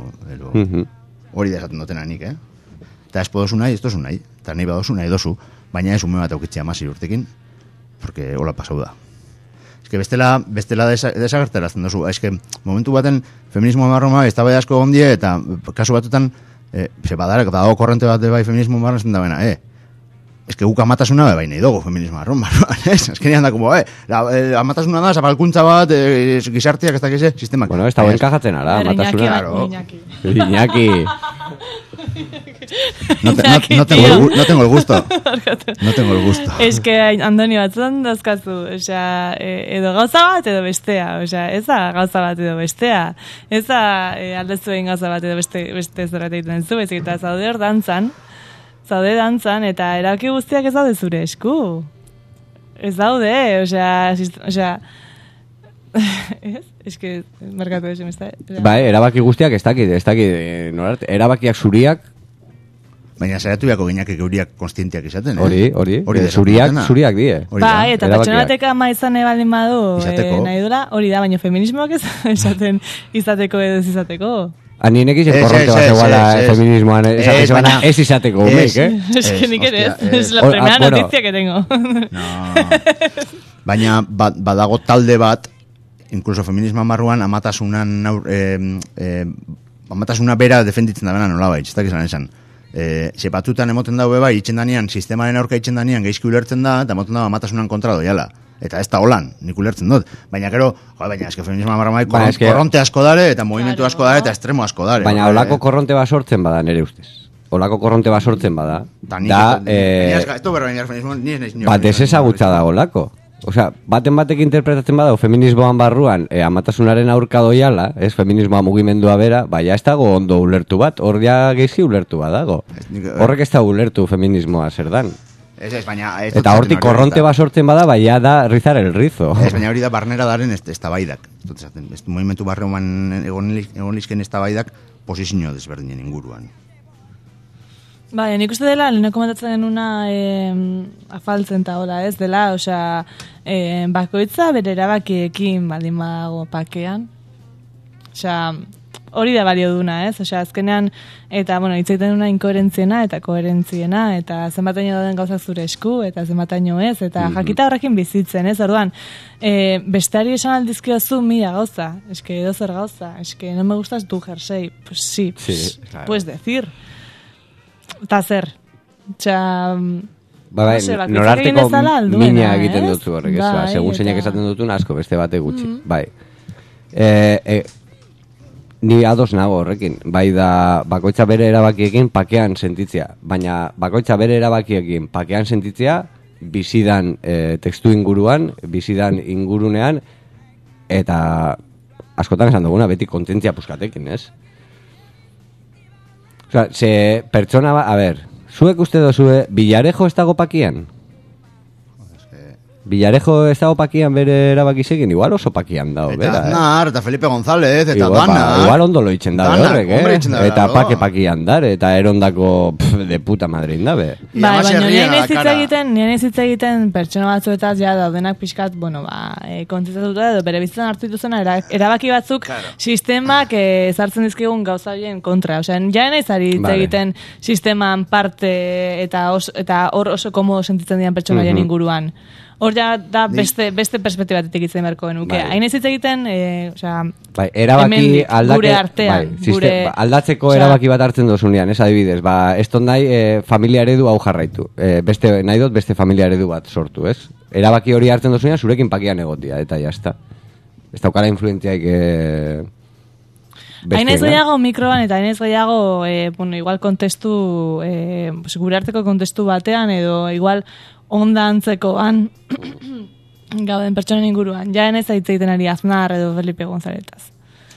hori da esaten dutena nik, Eta ez podozu nahi, ez dozu nahi. Eta nahi badozu, nahi dozu. Baina ez ume bat aukitzea masi urtekin, porque hola pasau da. Ez que bestela desagerterazten dozu. Ez que momentu baten feminismo marroma ez da bai asko gondie, eta kasu batutan, ze badarek dago korrente bat bai feminismo marroma ez da bena, Es que guk amatasuna bai nahi dugu feminismo barruan, ez? Azkenean da, como, amatasuna da, zapalkuntza bat, gizartiak ez dakize, sistemak. Bueno, ez da buen kajatzen ara, amatasuna. Iñaki. No tengo el gusto. No tengo el gusto. Es que Andoni batzutan dazkazu, osea, edo gauza bat edo bestea, osea, ez da gauza bat edo bestea, ez da aldezuen gauza bat edo beste zerbait egiten zu, ez eta zaude dantzan, eta erabaki guztiak ez daude zure esku. Ez daude, osea, es que markatu esan, ez da? Bai, erabaki guztiak ez dakit, erabakiak zuriak. Baina zeratu biako gineak euriak konstientiak izaten, Hori, zuriak die. Bai, eta pertsonatek ama izan ebaldin badu, nahi dura, hori da, baina feminismoak ez esaten izateko edo ez izateko. Nien ekiz korronte bat eguala feminismoan ez izateko umek, Es que nik ere es la primera noticia que tengo. Baina badago talde bat, incluso feminismoan barruan, amatasuna bera defenditzen da bena nolabait, ez dakizan esan. Se batutan emoten daue bai, itxen danean, sistemaren aurka itxen danean, geizki ulertzen da, eta emoten dago amatasunan kontra doiala. Eta ez da holan, nik ulertzen dut. Baina gero, eske feminismoa marramai korronte asko dare, eta movimentu asko dare, eta estremo asko dare. Baina holako korronte bat sortzen bada, nere ustez. Holako korronte bat sortzen bada. Bat ez ezagutza da holako. Osea, batek interpretatzen bada, feminismoan barruan, amatasunaren aurka doiala, ez feminismoa mugimendua bera, baina ez dago ondo ulertu bat, hor ja geizi ulertu bat dago. Horrek ez da ulertu feminismoa zer dan. Eta hortik korronte bat sortzen bada, baina da rizar el rizo. Baina hori da barnera daren eztabaidak. Movimentu barruan egon lizken eztabaidak posizio desberdinen inguruan. Bai, nik uste dela, leheneko komentatzen genuna afaltzen eta hola, ez dela, osea, bakoitza bere erabakiekin baldin badago pakean. Osea, hori da balio duna, ez? Osea, azkenean, eta, bueno, hitzaiten duna inkoherentziena eta koherentziena, eta zenbataino dauden gauzak zure esku, eta zenbataino ez, eta jakita horrekin bizitzen, ez? Orduan, besteari esan aldizkiozu mila gauza, eske edo zer gauza, eske no me gustas tu jersey, pues sí, claro. Puedes decir. Eta zer? Osea, norarteko mina egiten dutzu horrek, ez? Segun zeinak esaten dutun asko, beste bate gutxi. Bai. Ni ados nago horrekin, bai da bakoitza bere erabakiekin pakean sentitzea, baina bakoitza bere erabakiekin pakean sentitzea bizidan testu inguruan, bizidan ingurunean, eta askotan esan duguna beti kontentzia puskatekin, ez? Osea, ze pertsona zuek uste dozue, Villarejo ez dago pakian? Villarejo ez dago pakian bere erabakizekin, igual oso pakian dago, bera. Eta Aznar, eta Felipe González, eta Dana. Igual ondo lo itxen dabe horrek, eta pakian dar, eta erondako de puta madrein dabe. Bai, baina nien ez hitz egiten pertsona batzuetaz ja daudenak pixkat, kontzentatuta edo bere bizitzan hartu dituzena erabaki batzuk sistemak ezartzen dizkigun gauza horien kontra. Osea, ja naiz ari hitz egiten sisteman parte eta hor oso komodo sentitzen dian pertsona horien inguruan. Hor ja da beste perspektibatetik itzen beharko genuke. Hain ez hitz egiten, erabaki gure artean. Aldatzeko erabaki bat hartzen dozunean, ez adibidez. Ez ton nahi familia eredu hau jarraitu. Nahi dut beste familia eredu bat sortu, ez? Erabaki hori hartzen dozunean zurekin pakian egotia, eta jazta. Ez daukala influentziaik hain ez gehiago mikroan eta hain ez gehiago igual kontestu gure arteko kontestu batean edo igual onda antzekoan gauden pertsonen inguruan. Ja ez aitzeiten ari Aznar edo Felipe González.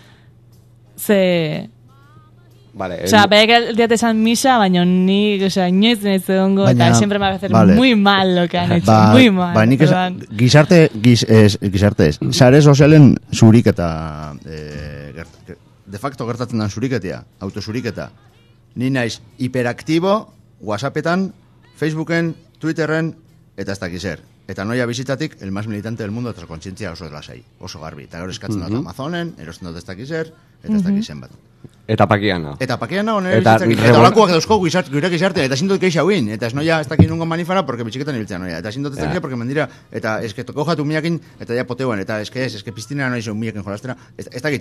Osea, behek diat esan misa, baina ni, inoiz nahiz edongo, eta siempre me va a hacer muy mal lo que han hecho, muy mal. Gizarte ez. Sare sozialen zurik eta de facto gertatzen den zuriketia, autozuriketa. Ni naiz hiperaktibo WhatsAppetan, Facebooken, Twitterren, eta ez dakiz zer. Eta noia bizitatik, el más militante del mundo, eta kontzientzia oso lasai, oso garbi. Eta gero eskatzen dut Amazonen, erosten dut ez dakiz zer, eta ez dakiz zen bat. Eta pakiana. Eta olakoak dauzko gure gizartea, eta zindot keixa huin, eta ez noia ez dakit nungo manifara, porque bitxiketan ibiltzen noia. Eta zindot ez dakit, porque mendira, eta eske toko jatu miakin, eta ja poteuan, eta eske piztinera noiz miakin jolastera, ez dakit.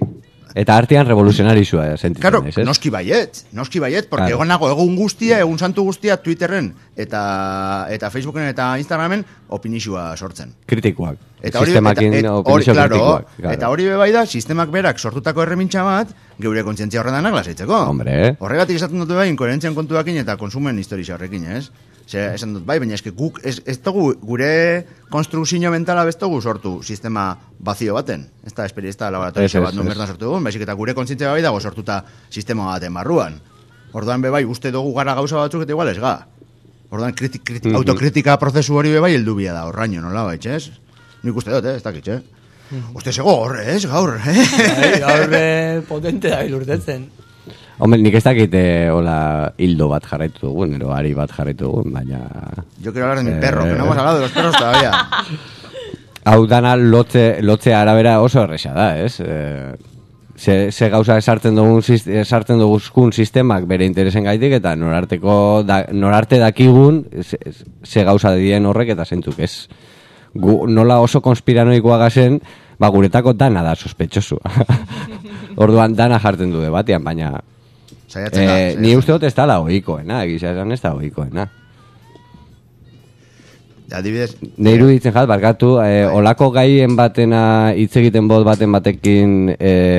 Eta artean revoluzionarizua sentitzen Claro, ez? noski baiet, porque egon nago egun santu guztia Twitterren eta Facebooken eta Instagramen opinizua sortzen. Kritikoak. Eta Sistemakin opinizio kritikoak. Eta hori bai da, sistemak berak sortutako erremintxa bat, geure kontzientzia horredanak lasaitzeko. Hombre. Horregatik esaten dut bai, inkoherentzian kontuakin eta konsumen historia horrekin, ez? Esan dut bai, baina eske guk ez dugu gure konstrukzio mentala bestogu sortu sistema bazio baten. Ez da esperientzia laboratorio bat non bertan sortu dugun, baizik eta gure kontzientzia bai dago sortuta sistema baten barruan. Orduan be bai, uste dugu gara gauza batzuk eta igual ez ga. Orduan autokritika prozesu hori be bai heldu bia da, horraino nola baitz, ez? Nik uste dut, ez dakit, Uste zego horre, ez, gaur, Gaur potente da ilurtetzen. Hombre, nik ez dakit hola hildo bat jarraitu dugun, ero ari bat jarraitu dugun, baina... Yo quiero hablar de mi perro, que no hemos hablado de los perros todavía. Hau dana lotze arabera oso erresa da, ez? Ze gauza esartzen dugun sistemak bere interesen gaitik, eta norarte dakigun ze gauza dien horrek eta zentzuk, ez? Nola oso konspiranoikoa gazen, guretako dana da sospetxosua. Orduan dana jartzen du debatean, baina... ni uste dut ez da la ohikoena, egizia esan ez da ohikoena. Adibidez... Neiru ditzen jat, barkatu, olako gaien batena hitz egiten bot batekin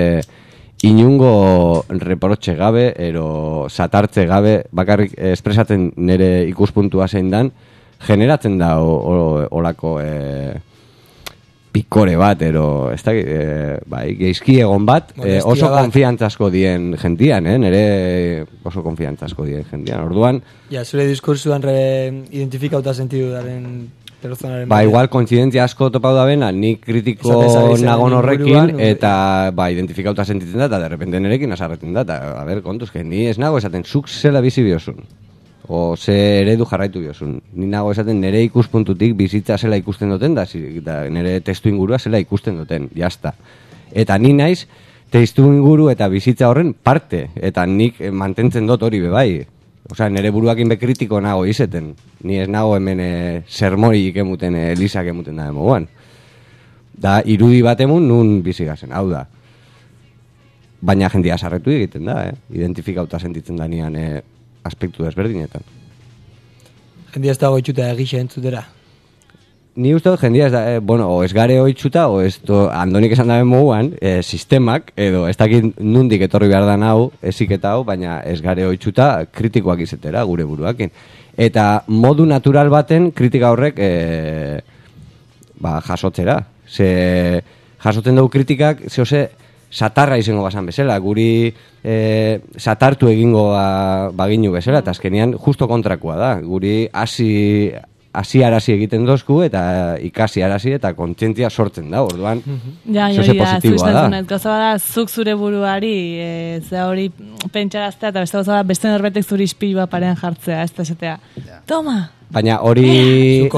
inungo reproche gabe, ero satartze gabe, bakarrik espresatzen nire ikuspuntua zein dan, generatzen da olako... pikore bat, ero, ez da, geizki egon bat, oso konfiantzazko dien jentian, nere oso konfiantzazko dien jentian, orduan... Ja, zure diskursuan identifikauta sentidu daren personaren... igual, kointzidentzia asko topau da bena, nik kritiko nagon horrekin, eta, identifikauta sentitzen da, eta derrepente nerekin azarretzen da, eta, a ber, kontuz, que ni ez nago esaten, zuk zela bizi biozun. O ze eredu jarraitu biozun. Ni nago esaten nere ikuspuntutik bizitza zela ikusten duten, da nere testu ingurua zela ikusten duten, jazta. Eta ni naiz, testu inguru eta bizitza horren parte, eta nik mantentzen dut hori bebai. Osea, nere buruakin bekritiko nago izeten. Ni ez nago hemen sermorik emuten, elisak emuten da demoguan. Da, irudi bat emun nun bizigazen, hau da. Baina jendia sarretu egiten da, identifikauta sentitzen da nian aspektu desberdinetan. Jendia ez dago itxuta egixe entzutera? Ni uste dut jendia ez da, o ez gare oitxuta, o ez Andonik esan daben moguan, sistemak, edo ez dakit nundik etorri behar da hau, eziketa hau, baina ez gare oitxuta kritikoak izetera, gure buruakin. Eta modu natural baten kritika horrek jasotzera. Ze jasotzen dugu kritikak, zehose, satarra izango bazan bezala, guri satartu egingo baginu bezala, eta azkenean justo kontrakoa da. Guri hasi arazi egiten dozku, eta ikasi arazi, eta kontzientzia sortzen da, orduan, zehose positiboa da. Gauza bada, zuk zure buruari, ze hori pentsaraztea, eta beste gauza bada, beste norbetek zuri ispilua parean jartzea, ez da esatea. Toma! Baina hori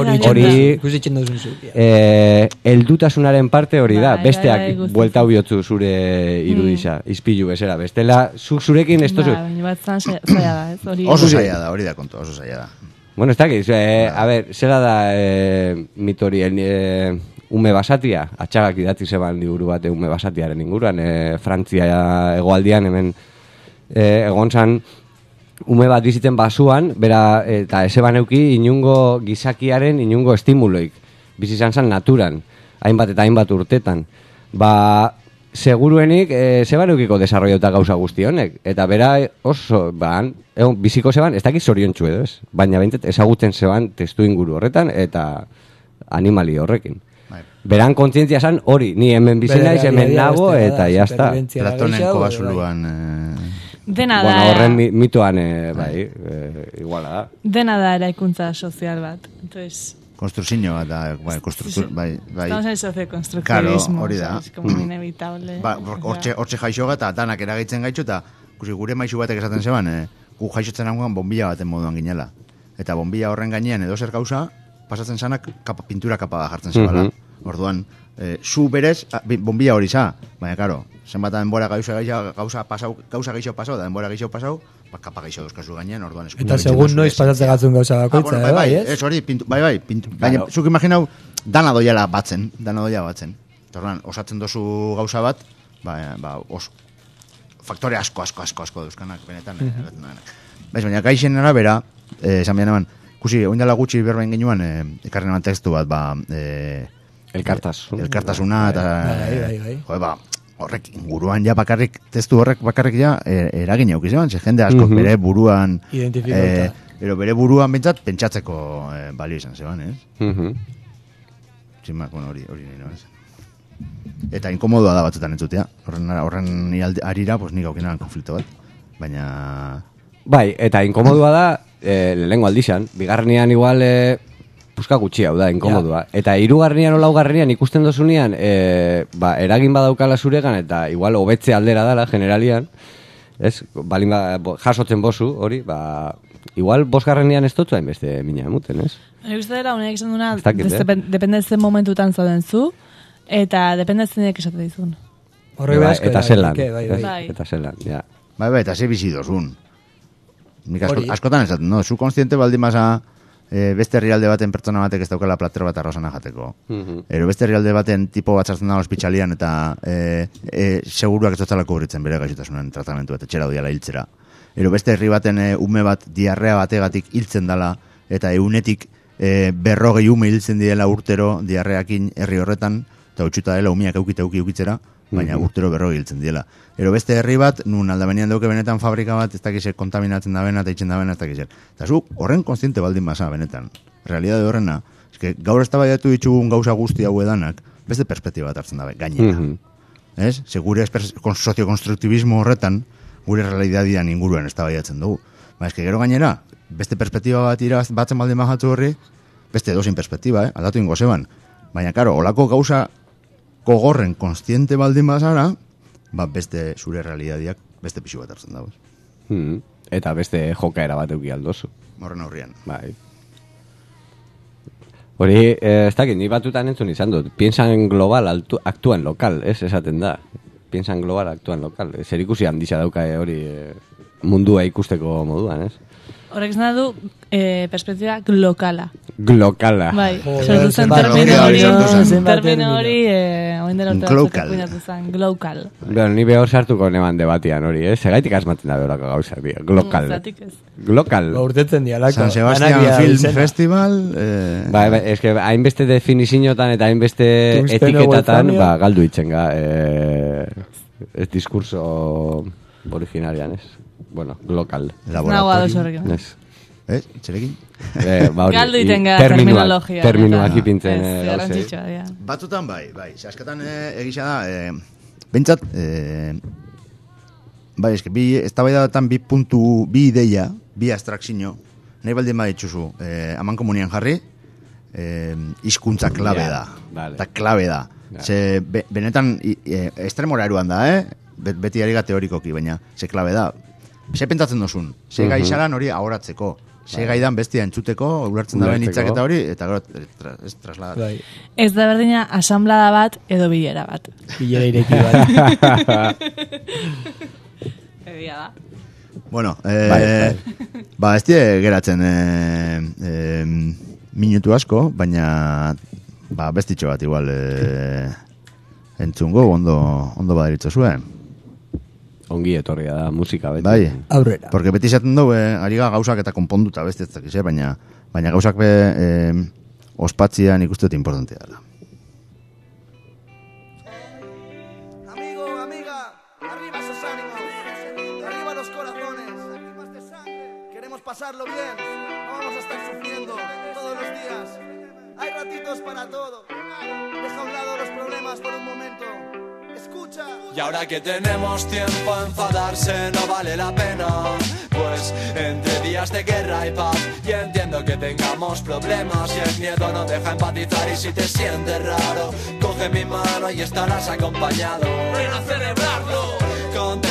heldutasunaren parte hori da, besteak buelta biotzu zure irudisa, izpilu bezala, bestela zuk zurekin ez tozu. Oso zaila da, hori da kontu, oso zaila da. Bueno, ez dakiz, a ber, zera da mitori, ume basatia, atxagak idatzi zeban liburu bat ume basatiaren inguruan, Frantzia hegoaldian hemen egon zan, ume bat bizitzen basuan, bera, eta ezeban euki inungo gizakiaren inungo estimuloik. Bizizan zan naturan, hainbat eta hainbat urtetan. Seguruenik, zeban eukiko desarrollota gauza guzti honek. Eta bera oso, biziko zeban, ez dakiz zoriontsu edo ez. Baina bentet, ezagutzen zeban testu inguru horretan eta animali horrekin. Beran kontzientzia zan hori, ni hemen bizinaiz, hemen nago, eta jazta. Platonen kobasuluan... Dena da... Bueno, horren mitoan, iguala da. Dena da eraikuntza sozial bat. Entonces... Konstruzio bat da, bai. Estamos en el socioconstructivismo. Hori da. Es como inevitable. Hortxe jaixo eta danak eragitzen gaitxo, eta gure maizu batek esaten zeban, gu jaixotzen nagoan bombilla baten moduan ginela. Eta bombilla horren gainean edo zer gauza, pasatzen zanak pintura kapa da jartzen zebala. Orduan, zu berez, bombilla hori za. Baina, karo, zenbat denbora gauza geixo pasau, da denbora geixo pasau, kapa geixo dozkazu gainean, orduan eskutu. Eta segun noiz pasatzen gatzun gauza bakoitza, bai, ez hori, bai, baina, zuk imaginau, dana doiala batzen. Orduan, osatzen dozu gauza bat, faktore asko dauzkanak, benetan. Baina gaixen arabera, esan behar eman, ikusi, oindala gutxi berbain genuan, ekarren eman tekstu bat, elkartasuna, eta, horrek, inguruan ja bakarrik, testu horrek bakarrik ja, eragin aukiz eman, jende asko bere buruan, pero bere buruan pentsatzeko balio izan zeban, ez? Tximak, hori nahi, ez? Eta inkomodoa da batzutan entzutea. Horren arira, pues nik aukenan konflikto bat. Baina... Bai, eta inkomodoa da, lehengo aldizan, bigarrenean igual... Puska gutxi hau da, inkomodua. Eta hirugarrenean o laugarrenean ikusten dozunean, eragin badaukala zuregan, eta igual hobetze aldera dala, generalian, ez? Balin jasotzen bozu, hori, igual bosgarrenean ez dutzu hainbeste mina emuten, ez? Uste dela, uneak esan duna, dependezen momentutan zauden zu, eta dependezenek esate dizun. Horrek behazko. Eta zelan. Eta zelan, ja. Bai, eta ze bizi dozun. Nik askotan esaten, no? Zu konstiente baldin basa beste herrialde baten pertsona batek ez daukala plater bat arrozana jateko. Ero beste herrialde baten tipo bat sartzen da ospitalian eta seguruak ez dutela kubritzen bere gaixotasunen tratamentu bat etxera diala hiltzera. Ero beste herri baten ume bat diarrea bategatik hiltzen dala eta eunetik 40 ume hiltzen diela urtero diarreakin herri horretan eta utxuta dela umiak eukitzera, baina urtero 40 hiltzen diela. Ero beste herri bat, nun aldamenean dauke benetan fabrika bat, ez dakize kontaminatzen da bena eta itzen da bena, ez dakize. Eta zu, horren konstiente baldin basa, benetan. Realidade horrena, eske gaur eztabaidatu ditugun gauza guzti hau edanak, beste perspektiba bat hartzen da gainera. Ez? Gure soziokonstruktibismo horretan, gure realidadian inguruan eztabaidatzen dugu. Eske gero gainera, beste perspektiba bat batzen baldin bajatu horri, beste dozin perspektiba, aldatu ingo zeban. Baina, karo, olako gauza kogorren konstiente baldin basara, beste zure realidadiak beste pixu bat hartzen dago. Eta beste jokaera bat euki aldozu. Horren aurrian. Bai. Hori, ez dakit, ni batutan entzun izan dut. Piensan global, actúan local, ez esaten da. Piensan global, actúan local. Zer ikusi handisa dauka hori mundua ikusteko moduan, ez? Horrek zena du perspektiba glokala. Glokala. Bai, sortu zen termino hori oindela urte zen, glokal. Bueno, ni behor sartuko neban debatian hori, Segaitik asmatzen da behorako gauzak, glokal. Glokal. Urtetzen dialako. San Sebastian Film Festival. Bai, eske hainbeste definiziotan eta hainbeste etiketatan, galdu itxenga. Ez diskurso originarian, ez? Bueno, glokal. Laboratorio. Txerekin? Galdu itenga terminologia. Terminoak ipintzen. Batzutan bai. Askatan egisa da, bentsat, bai, eske, eztabaidatan bi ideia, bi abstrakzio, nahi baldin baditzuzu, aman komunian jarri, hizkuntza klabe da. Eta klabe da. Benetan, estremora eruan da, beti ariga teorikoki, baina, ze klabe da. Ze pentsatzen dozun, ze gaizaran hori ahoratzeko, ze gaidan bestia entzuteko, ulertzen da ben hitzak eta hori, eta gero traslada. Ez da berdina asamblada bat edo bilera bat. Bilera ireki bat. Egia da. Bueno, ez die geratzen minutu asko, baina bestitxo bat igual entzungo, ondo badaritzo zuen. Ongi etorria da musika beti. Bai, aurrera. Porque beti izaten dugu, ari gauzak eta konponduta beste ez dakiz, baina gauzak ospatzian ikustut importantea dela. Amigo, amiga, arriba esos ánimos, arriba los corazones, lágrimas de sangre. Queremos pasarlo bien, no vamos a estar sufriendo todos los días. Hay ratitos para todo. Deja a un lado los problemas por un momento. Escucha. Y ahora que tenemos tiempo a enfadarse no vale la pena, pues entre días de guerra y paz y entiendo que tengamos problemas y el miedo no deja empatizar y si te sientes raro coge mi mano y estarás acompañado. Ven a celebrarlo. Contento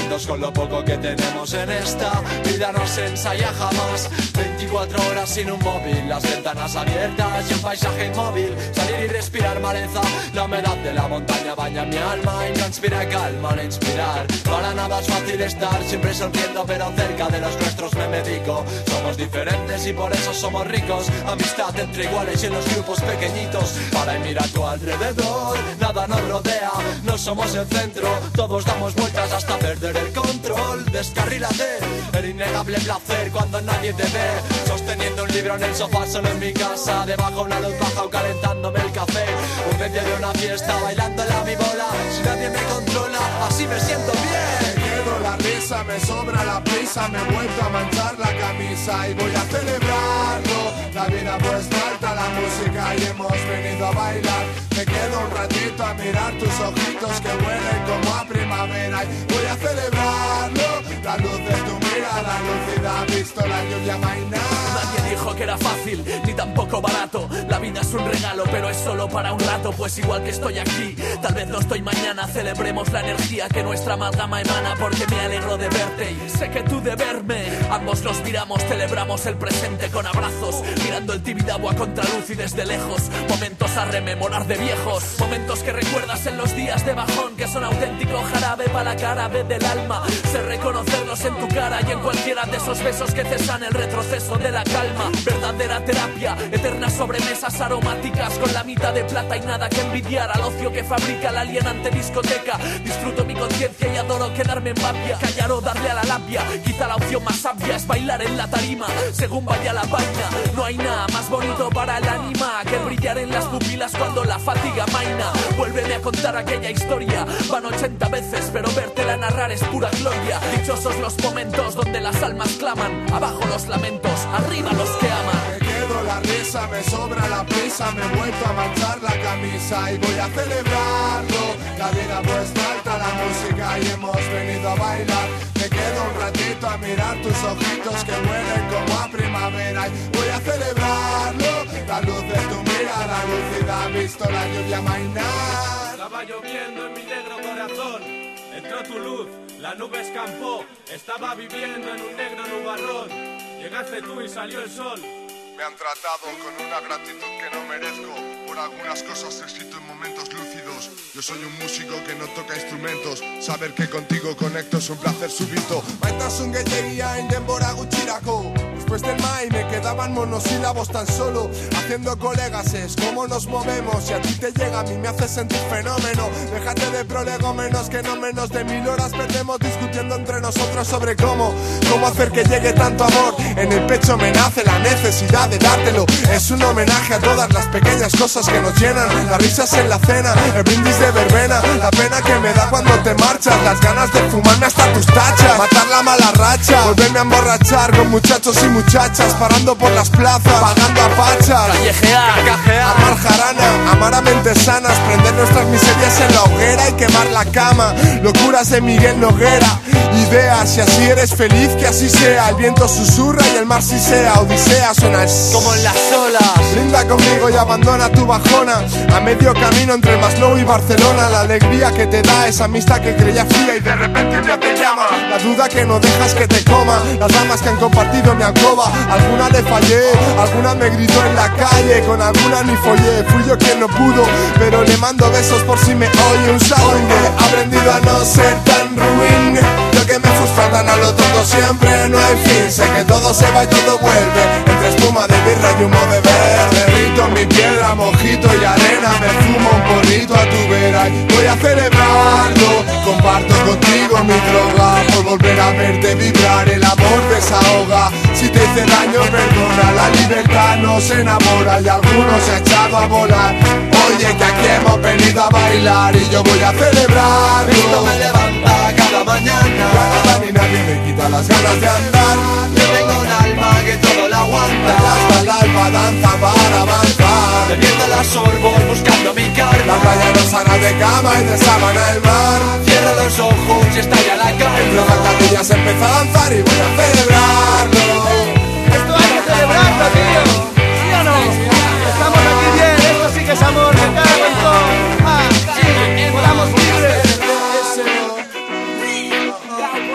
contentos con lo poco que tenemos en esta vida, no se ensaya jamás. 24 horas sin un móvil, las ventanas abiertas y un paisaje inmóvil. Salir y respirar maleza, la humedad de la montaña baña mi alma y no inspira calma, no inspirar. Para nada es fácil estar, siempre sonriendo pero cerca de los nuestros me medico. Somos diferentes y por eso somos ricos, amistad entre iguales y en los grupos pequeñitos. Para y mira a tu alrededor, nada nos rodea, no somos el centro, todos damos vueltas hasta perder el control. Descarrílate, el innegable placer cuando nadie te ve, sosteniendo un libro en el sofá solo en mi casa, debajo una luz baja o calentándome el café, o en medio de una fiesta bailándola a mi bola, si nadie me controla, así me siento bien. Me quedo la risa, me sobra la prisa, me he vuelto a manchar la camisa y voy a celebrarlo. La vida puesta alta, la música y hemos venido a bailar. Me quedo un ratito a mirar tus ojitos que huelen como a primavera y voy a celebrarlo. La luz de tu mirada lúcida, visto la lluvia mainar. Nadie dijo que era fácil, ni tampoco barato. La vida es un regalo, pero es solo para un rato. Pues igual que estoy aquí, tal vez no estoy mañana. Celebremos la energía que nuestra amalgama emana, porque me alegro de verte y sé que tú de verme. Ambos nos miramos, celebramos el presente con abrazos, mirando el Tibidabo a contraluz y desde lejos. Momentos a rememorar de viejos, momentos que recuerdas en los días de bajón, que son auténtico jarabe para la cara B del alma. Sé reconocerlos en tu cara y en cualquiera de esos besos que cesan el retroceso de la calma. Verdadera terapia, eternas sobremesas aromáticas con la mitad de plata y nada que envidiar al ocio que fabrica la alienante discoteca. Disfruto mi conciencia y adoro quedarme en vapia, callar o darle a la lapia. Quizá la opción más sabia es bailar en la tarima según vaya la vaina. No hay nada más bonito para el ánima que brillar en las pupilas cuando la fatiga maina. Vuélveme a contar aquella historia, van 80 veces pero vértela narrar es pura gloria. Dichosos los momentos donde las almas claman, abajo los lamentos, arriba los que aman. Me quedo la risa, me sobra la prisa, me he vuelto a manchar la camisa y voy a celebrarlo. La vida puesta alta, la música y hemos venido a bailar. Me quedo un ratito a mirar tus ojitos que huelen como a primavera y voy a celebrarlo. La luz de tu mirada lúcida, visto la lluvia mainar. Estaba lloviendo en mi negro corazón, entró tu luz, la nube escampó, estaba viviendo en un negro nubarrón. Llegaste tú y salió el sol. Me han tratado con una gratitud que no merezco. Por algunas cosas he escrito en momentos lúcidos. Yo soy un músico que no toca instrumentos. Saber que contigo conecto es un placer súbito. Maitasun gehiagia en denbora gutxirako. Después del mai me quedaban monosílabos tan solo. Haciendo colegas es cómo nos movemos. Si a ti te llega, a mí me hace sentir fenómeno. Déjate de prolegómenos que no menos de 1000 horas perdemos discutiendo entre nosotros sobre cómo hacer que llegue tanto amor. En el pecho me nace la necesidad de dártelo. Es un homenaje a todas las pequeñas cosas que nos llenan. Las risas en la cena, el brindis de verbena, la pena que me da cuando te marchas, las ganas de fumarme hasta tus tachas, matar la mala racha, volverme a emborrachar con muchachos y muchachas, parando por las plazas, pagando a pachas, callejear, cajear, amar jarana, amar a mentes sanas, prender nuestras miserias en la hoguera y quemar la cama, locuras de Miguel Noguera, ideas, si así eres feliz que así sea, el viento susurra y el mar si sea, odisea suena como en las olas. Brinda conmigo y abandona tu bajona, a medio camino entre Masnou y Barcelona, la alegría que te da esa amistad que creía fría y de repente ya te llama, la duda que no dejas que te coma, las damas que han compartido mi alcoba, alguna le fallé, alguna me gritó en la calle, con alguna ni follé, fui yo quien no pudo, pero le mando besos por si me oye un salón. He aprendido a no ser tan ruin, lo que me frustra tan a lo tonto siempre no hay fin, sé que todo se va y todo vuelve, entre espuma de birra y humo de verde, derrito mi piedra, mojito y arena, me fumo un porrito a tu vera y voy a celebrarlo, comparto contigo mi droga, por volver a verte vibrar, el amor desahoga, si te hice daño perdona, la libertad nos enamora y algunos se ha echado a volar, oye que aquí hemos venido a bailar y yo voy a celebrarlo. Esto me levanta cada mañana, nada ni nadie me quita las ganas de andar, yo tengo un alma que todo la aguanta, hasta el alba danza para avanzar, bebiendo la sorbo buscando mi karma, la playa nos sana de cama y de sábana el mar, cierro los ojos y estalla la calma, la cantilla se empieza a danzar y voy a celebrarlo. Esto hay que celebrarlo, tío. ¿Sí o no? Estamos aquí bien, esto sí que es amor, me cago en todo. Sí, volamos libres.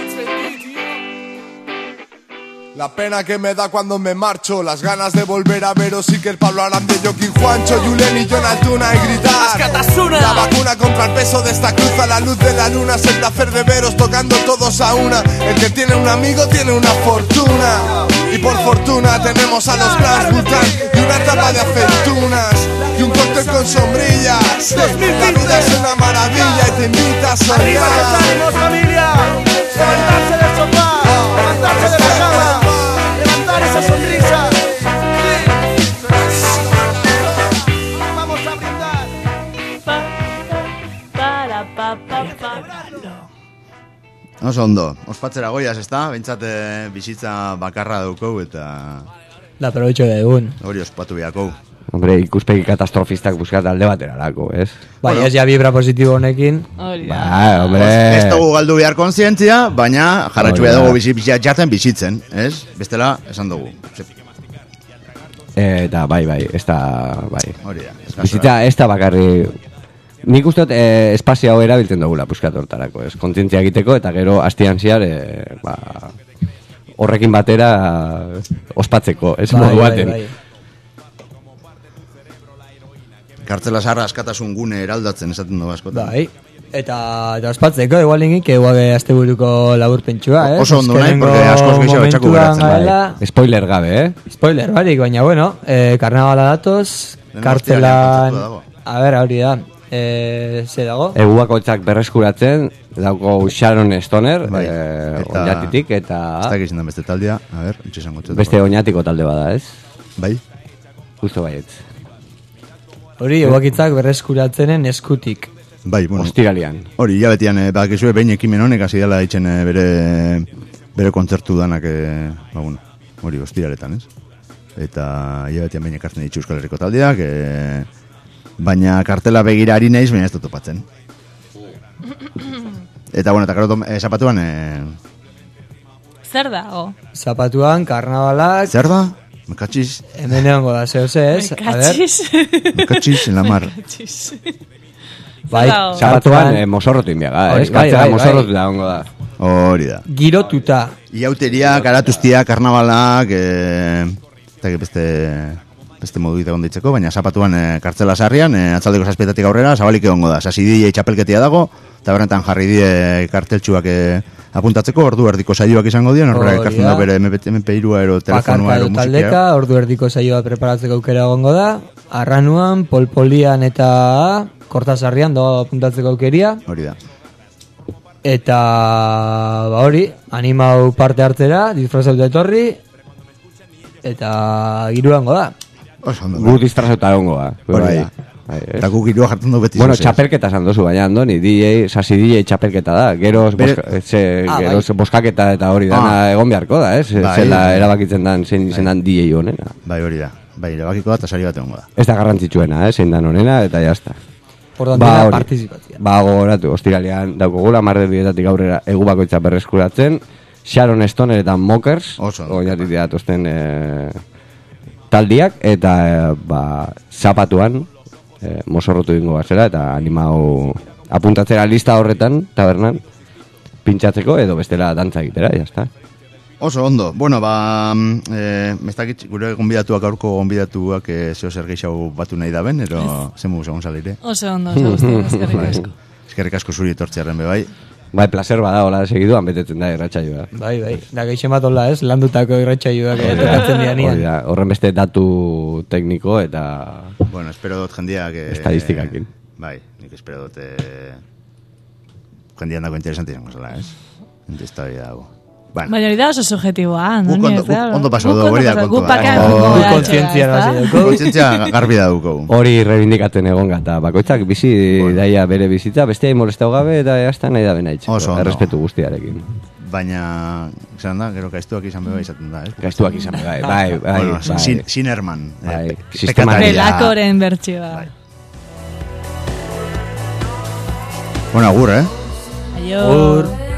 pena que me da cuando me marcho, las ganas de volver a veros y que el Pablo Arante, Joaquín Juancho, Julen y John Altuna y gritar la vacuna contra el peso de esta cruz a la luz de la luna, es el placer de veros tocando todos a una. El que tiene un amigo tiene una fortuna, y por fortuna tenemos a los Blas Bután y una tapa de aceitunas y un cóctel con sombrillas. La vida es una maravilla y te invita a soñar. Arriba los ánimos, familia. Levantarse del sofá, levantarse de la cama, levantar esa sonrisa. Vamos a brindar. Oso ondo, ospatzera goiaz, ezta? Bentsat bizitza bakarra daukau eta Da, aprovecho de egun. hori ospatu beharko. Hombre, ikuspegi katastrofistak buskat alde baterarako, ez? Bai, ez ja vibra positibo honekin. Ba, hombre. Ez dugu galdu behar kontzientzia, baina jarratxu behar dugu bizitzen bizitzen, ez? Bestela, esan dugu. Eta bai, ez da, bai. Hori da. Bizitza ez da bakarri... Nik uste espazio hau erabiltzen dugula puskat hortarako, ez? Kontzientzia egiteko eta gero hastian ziar, horrekin batera ospatzeko, ez moduaten. Kartzela zarra askatasun gune eraldatzen esaten dugu askotan. Bai. Eta ospatzeko, igual ingik, igual asteburuko laburpentsua, Oso ondo nahi, porque askoz gehiago etxako geratzen. Bai. Spoiler gabe, Spoiler, barik, baina bueno, karnabala datoz, kartzelan... A ver, hori da. Ze dago? Eguakotzak berreskuratzen, dauko Sharon Stoner, oinatitik, eta... Ez da gizien da beste taldea, a ver, itxesan gotxetan. Beste oinatiko talde bada, ez? Bai? Justo baietz. Hori, eguakitzak berreskuratzenen eskutik. Bai, bueno. Ostiralian. Hori, hilabetian, bakizue behin ekimen honek hasi dela ditzen bere kontzertu danak, bueno, hori, ostiraletan, ez? Eta hilabetian behin ekartzen ditu Euskal Herriko taldeak, baina kartela begira ari naiz, baina ez dut topatzen. Eta, bueno, eta karo, zapatuan... Zer dago? Zapatuan, karnabalak... Zer da? Mekatxiz. Hemen egongo da, zeo ez? Mekatxiz. Mekatxiz, en la mar. Bai, zapatuan mosorrotu inbiaga, ez? Kartzela mosorrotu da ongo da. Hori da. Girotuta. Iauteria, karatuztia, karnabalak, eta beste modu itagon ditzeko, baina zapatuan kartzela sarrian, atzaldeko zazpietatik aurrera, zabalik egongo da. Sasi DJ txapelketia dago, eta berretan jarri die karteltxuak apuntatzeko, ordu erdiko saioak izango dira, horrela ekartzen da bere MP2 ero telefonua ero musikia. Taldeka, ordu erdiko saioa preparatzeko aukera egongo da, Arranuan, Polpolian eta Kortasarrian dago apuntatzeko aukeria. Hori da. Eta, hori, animau parte hartzera, disfrazauta etorri, eta giruango da. Gu disfrazauta egongo da. Hori da. Eta guk girua jartzen du beti. Bueno, txapelketa zandozu, baina Andoni, Sasi DJ txapelketa da. Geroz boskaketa eta hori dana egon beharko da, ez? Zela erabakitzen dan, zein dan DJ honena. Bai, hori da. Bai, erabakiko da eta sari bat egongo da. Ez da garrantzitsuena, zein dan honena, eta jazta. Portantina partizipazia. Gogoratu, ostiralean daukogula, marderdietatik aurrera egu bakoitza berreskuratzen, Sharon Stoner eta Mockers, oinatik datozten taldiak, eta zapatuan, mosorrotu dingo bazera, eta animau apuntatzera lista horretan, tabernan, pintxatzeko, edo bestela dantza egitera, jazta. Oso ondo. Bueno, mestakit gure gonbidatuak, aurko gonbidatuak zeo zer gehiago batu nahi daben, ero zemu segon salire. Oso ondo, eskerrik asko. Eskerrik asko zuri etortzearen be bai. Bai, placer bada, hola segiduan betetzen da irratsaioa. Bai. Da geixen bat hola ez, landutako irratsaioak tokatzen dianian. Horren beste datu tekniko eta... Bueno, espero dut jendiak... Estadistikakin. Bai, nik espero dut... Jendiak dago interesante izango zela, ez? Enta bida dago. Baina hori da oso subjetiboa, no? Ondo paso du, hori da kontua. Kontzientzia garbi da duko. Hori reivindikatzen egon gata. Bakoitzak bizi daia bere bizitza, besteai molestau gabe eta jazta nahi da bena itxeko. Errespetu guztiarekin. Baina, izan da, gero gaiztuak izan beba izaten da, ez? Gaiztuak izan beba, bai. Sinerman. Pelakoren bertxioa. Bueno, agur, Aio.